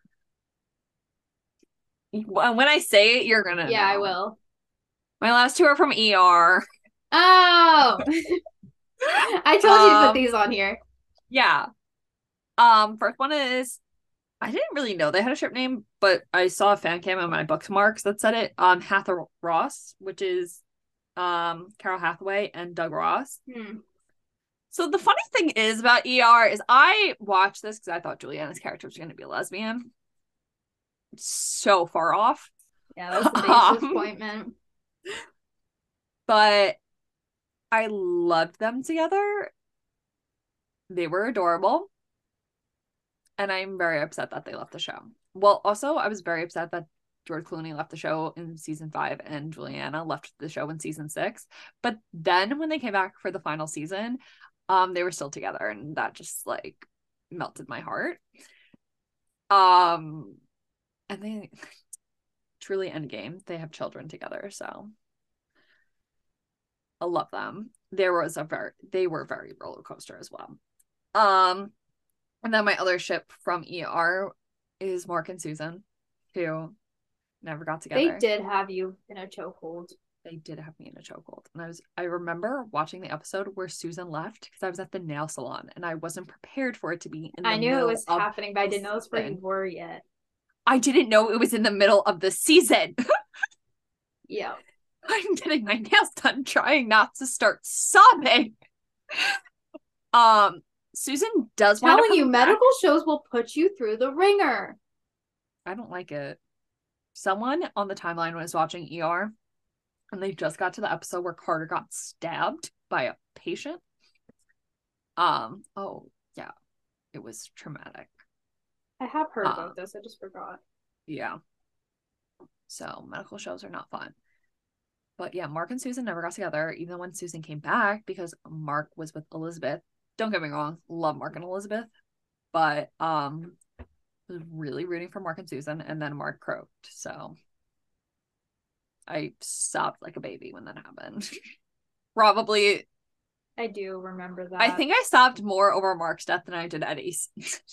When I say it, you're gonna. Yeah, know. I will. My last two are from E R. Oh, I told um, you to put these on here. Yeah. Um, first one is I didn't really know they had a ship name, but I saw a fan cam on my bookmarks that said it. Um, Hathor Ross, which is um Carol Hathaway and Doug Ross. Hmm. So the funny thing is about E R is I watched this because I thought Juliana's character was going to be a lesbian. So far off. Yeah, that's the biggest um, disappointment. But I loved them together. They were adorable. And I'm very upset that they left the show. Well, also, I was very upset that George Clooney left the show in season five and Juliana left the show in season six. But then when they came back for the final season, um, they were still together, and that just like melted my heart. Um, and they truly endgame. They have children together, so I love them. There was a very they were very roller coaster as well. Um, and then my other ship from E R is Mark and Susan, who never got together. They did have you in a chokehold. They did have me in a chokehold. And I was I remember watching the episode where Susan left because I was at the nail salon and I wasn't prepared for it to be in the I knew it was of happening, but I didn't know it's where you were yet. I didn't know it was in the middle of the season. Yeah. I'm getting my nails done trying not to start sobbing. Um Susan does telling you back. Medical shows will put you through the ringer. I don't like it. Someone on the timeline was watching E R and they just got to the episode where Carter got stabbed by a patient. Um, oh yeah, it was traumatic. I have heard um, about this, I just forgot. Yeah. So medical shows are not fun. But yeah, Mark and Susan never got together, even when Susan came back, because Mark was with Elizabeth. Don't get me wrong, love Mark and Elizabeth, but um was really rooting for Mark and Susan, and then Mark croaked, so I sobbed like a baby when that happened. Probably I do remember that. I think I sobbed more over Mark's death than I did Eddie's.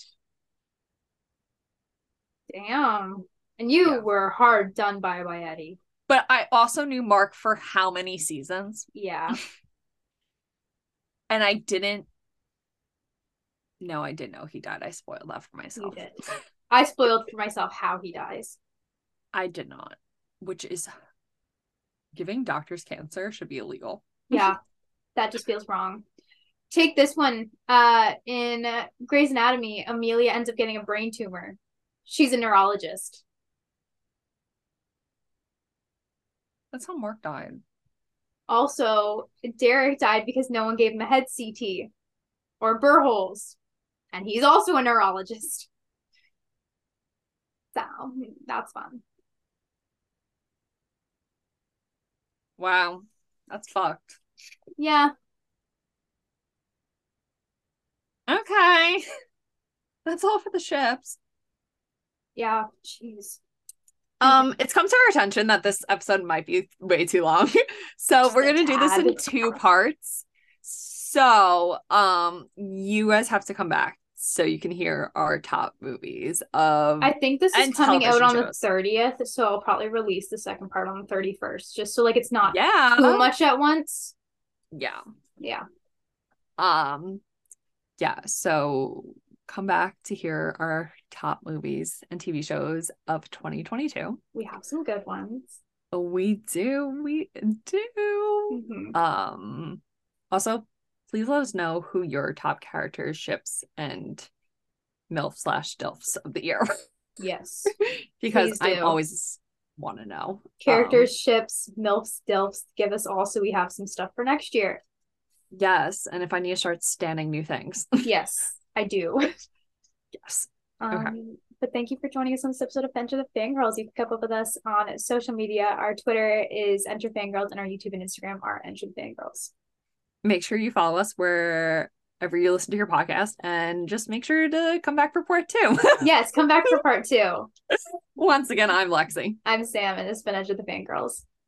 Damn. And you yeah. were hard done by by Eddie. But I also knew Mark for how many seasons? Yeah. And I didn't No, I didn't know he died. I spoiled that for myself. You did. I spoiled for myself how he dies. I did not, which is giving doctors cancer should be illegal. Yeah, that just feels wrong. Take this one. Uh, in Grey's Anatomy, Amelia ends up getting a brain tumor. She's a neurologist. That's how Mark died. Also, Derek died because no one gave him a head C T or burr holes. And he's also a neurologist. So that's fun. Wow. That's fucked. Yeah. Okay. That's all for the ships. Yeah. Jeez. Um, it's come to our attention that this episode might be way too long. So Just we're a gonna do this tad. in two parts. So um you guys have to come back so you can hear our top movies of I think this is and coming out television on the shows. thirtieth, so I'll probably release the second part on the thirty-first, just so like it's not Yeah. too much at once. Yeah. Yeah. Um yeah, so come back to hear our top movies and T V shows of twenty twenty-two. We have some good ones. We do, we do. Mhm. Um also please let us know who your top characters, ships, and MILF slash DILFs of the year. Yes. Because Please I do. always want to know. Characters, Um, ships, MILFs, DILFs, give us all so we have some stuff for next year. yes, and if I need to start standing new things. Yes, I do. Yes. Um, Okay. But thank you for joining us on this episode of Enter the Fangirls. You can keep up with us on social media. Our Twitter is Enter Fangirls, and our YouTube and Instagram are Enter the Fangirls. Make sure you follow us wherever you listen to your podcast, and just make sure to come back for part two. Yes, come back for part two. Once again, I'm Lexi. I'm Sam, and this has been Enter the Fangirls.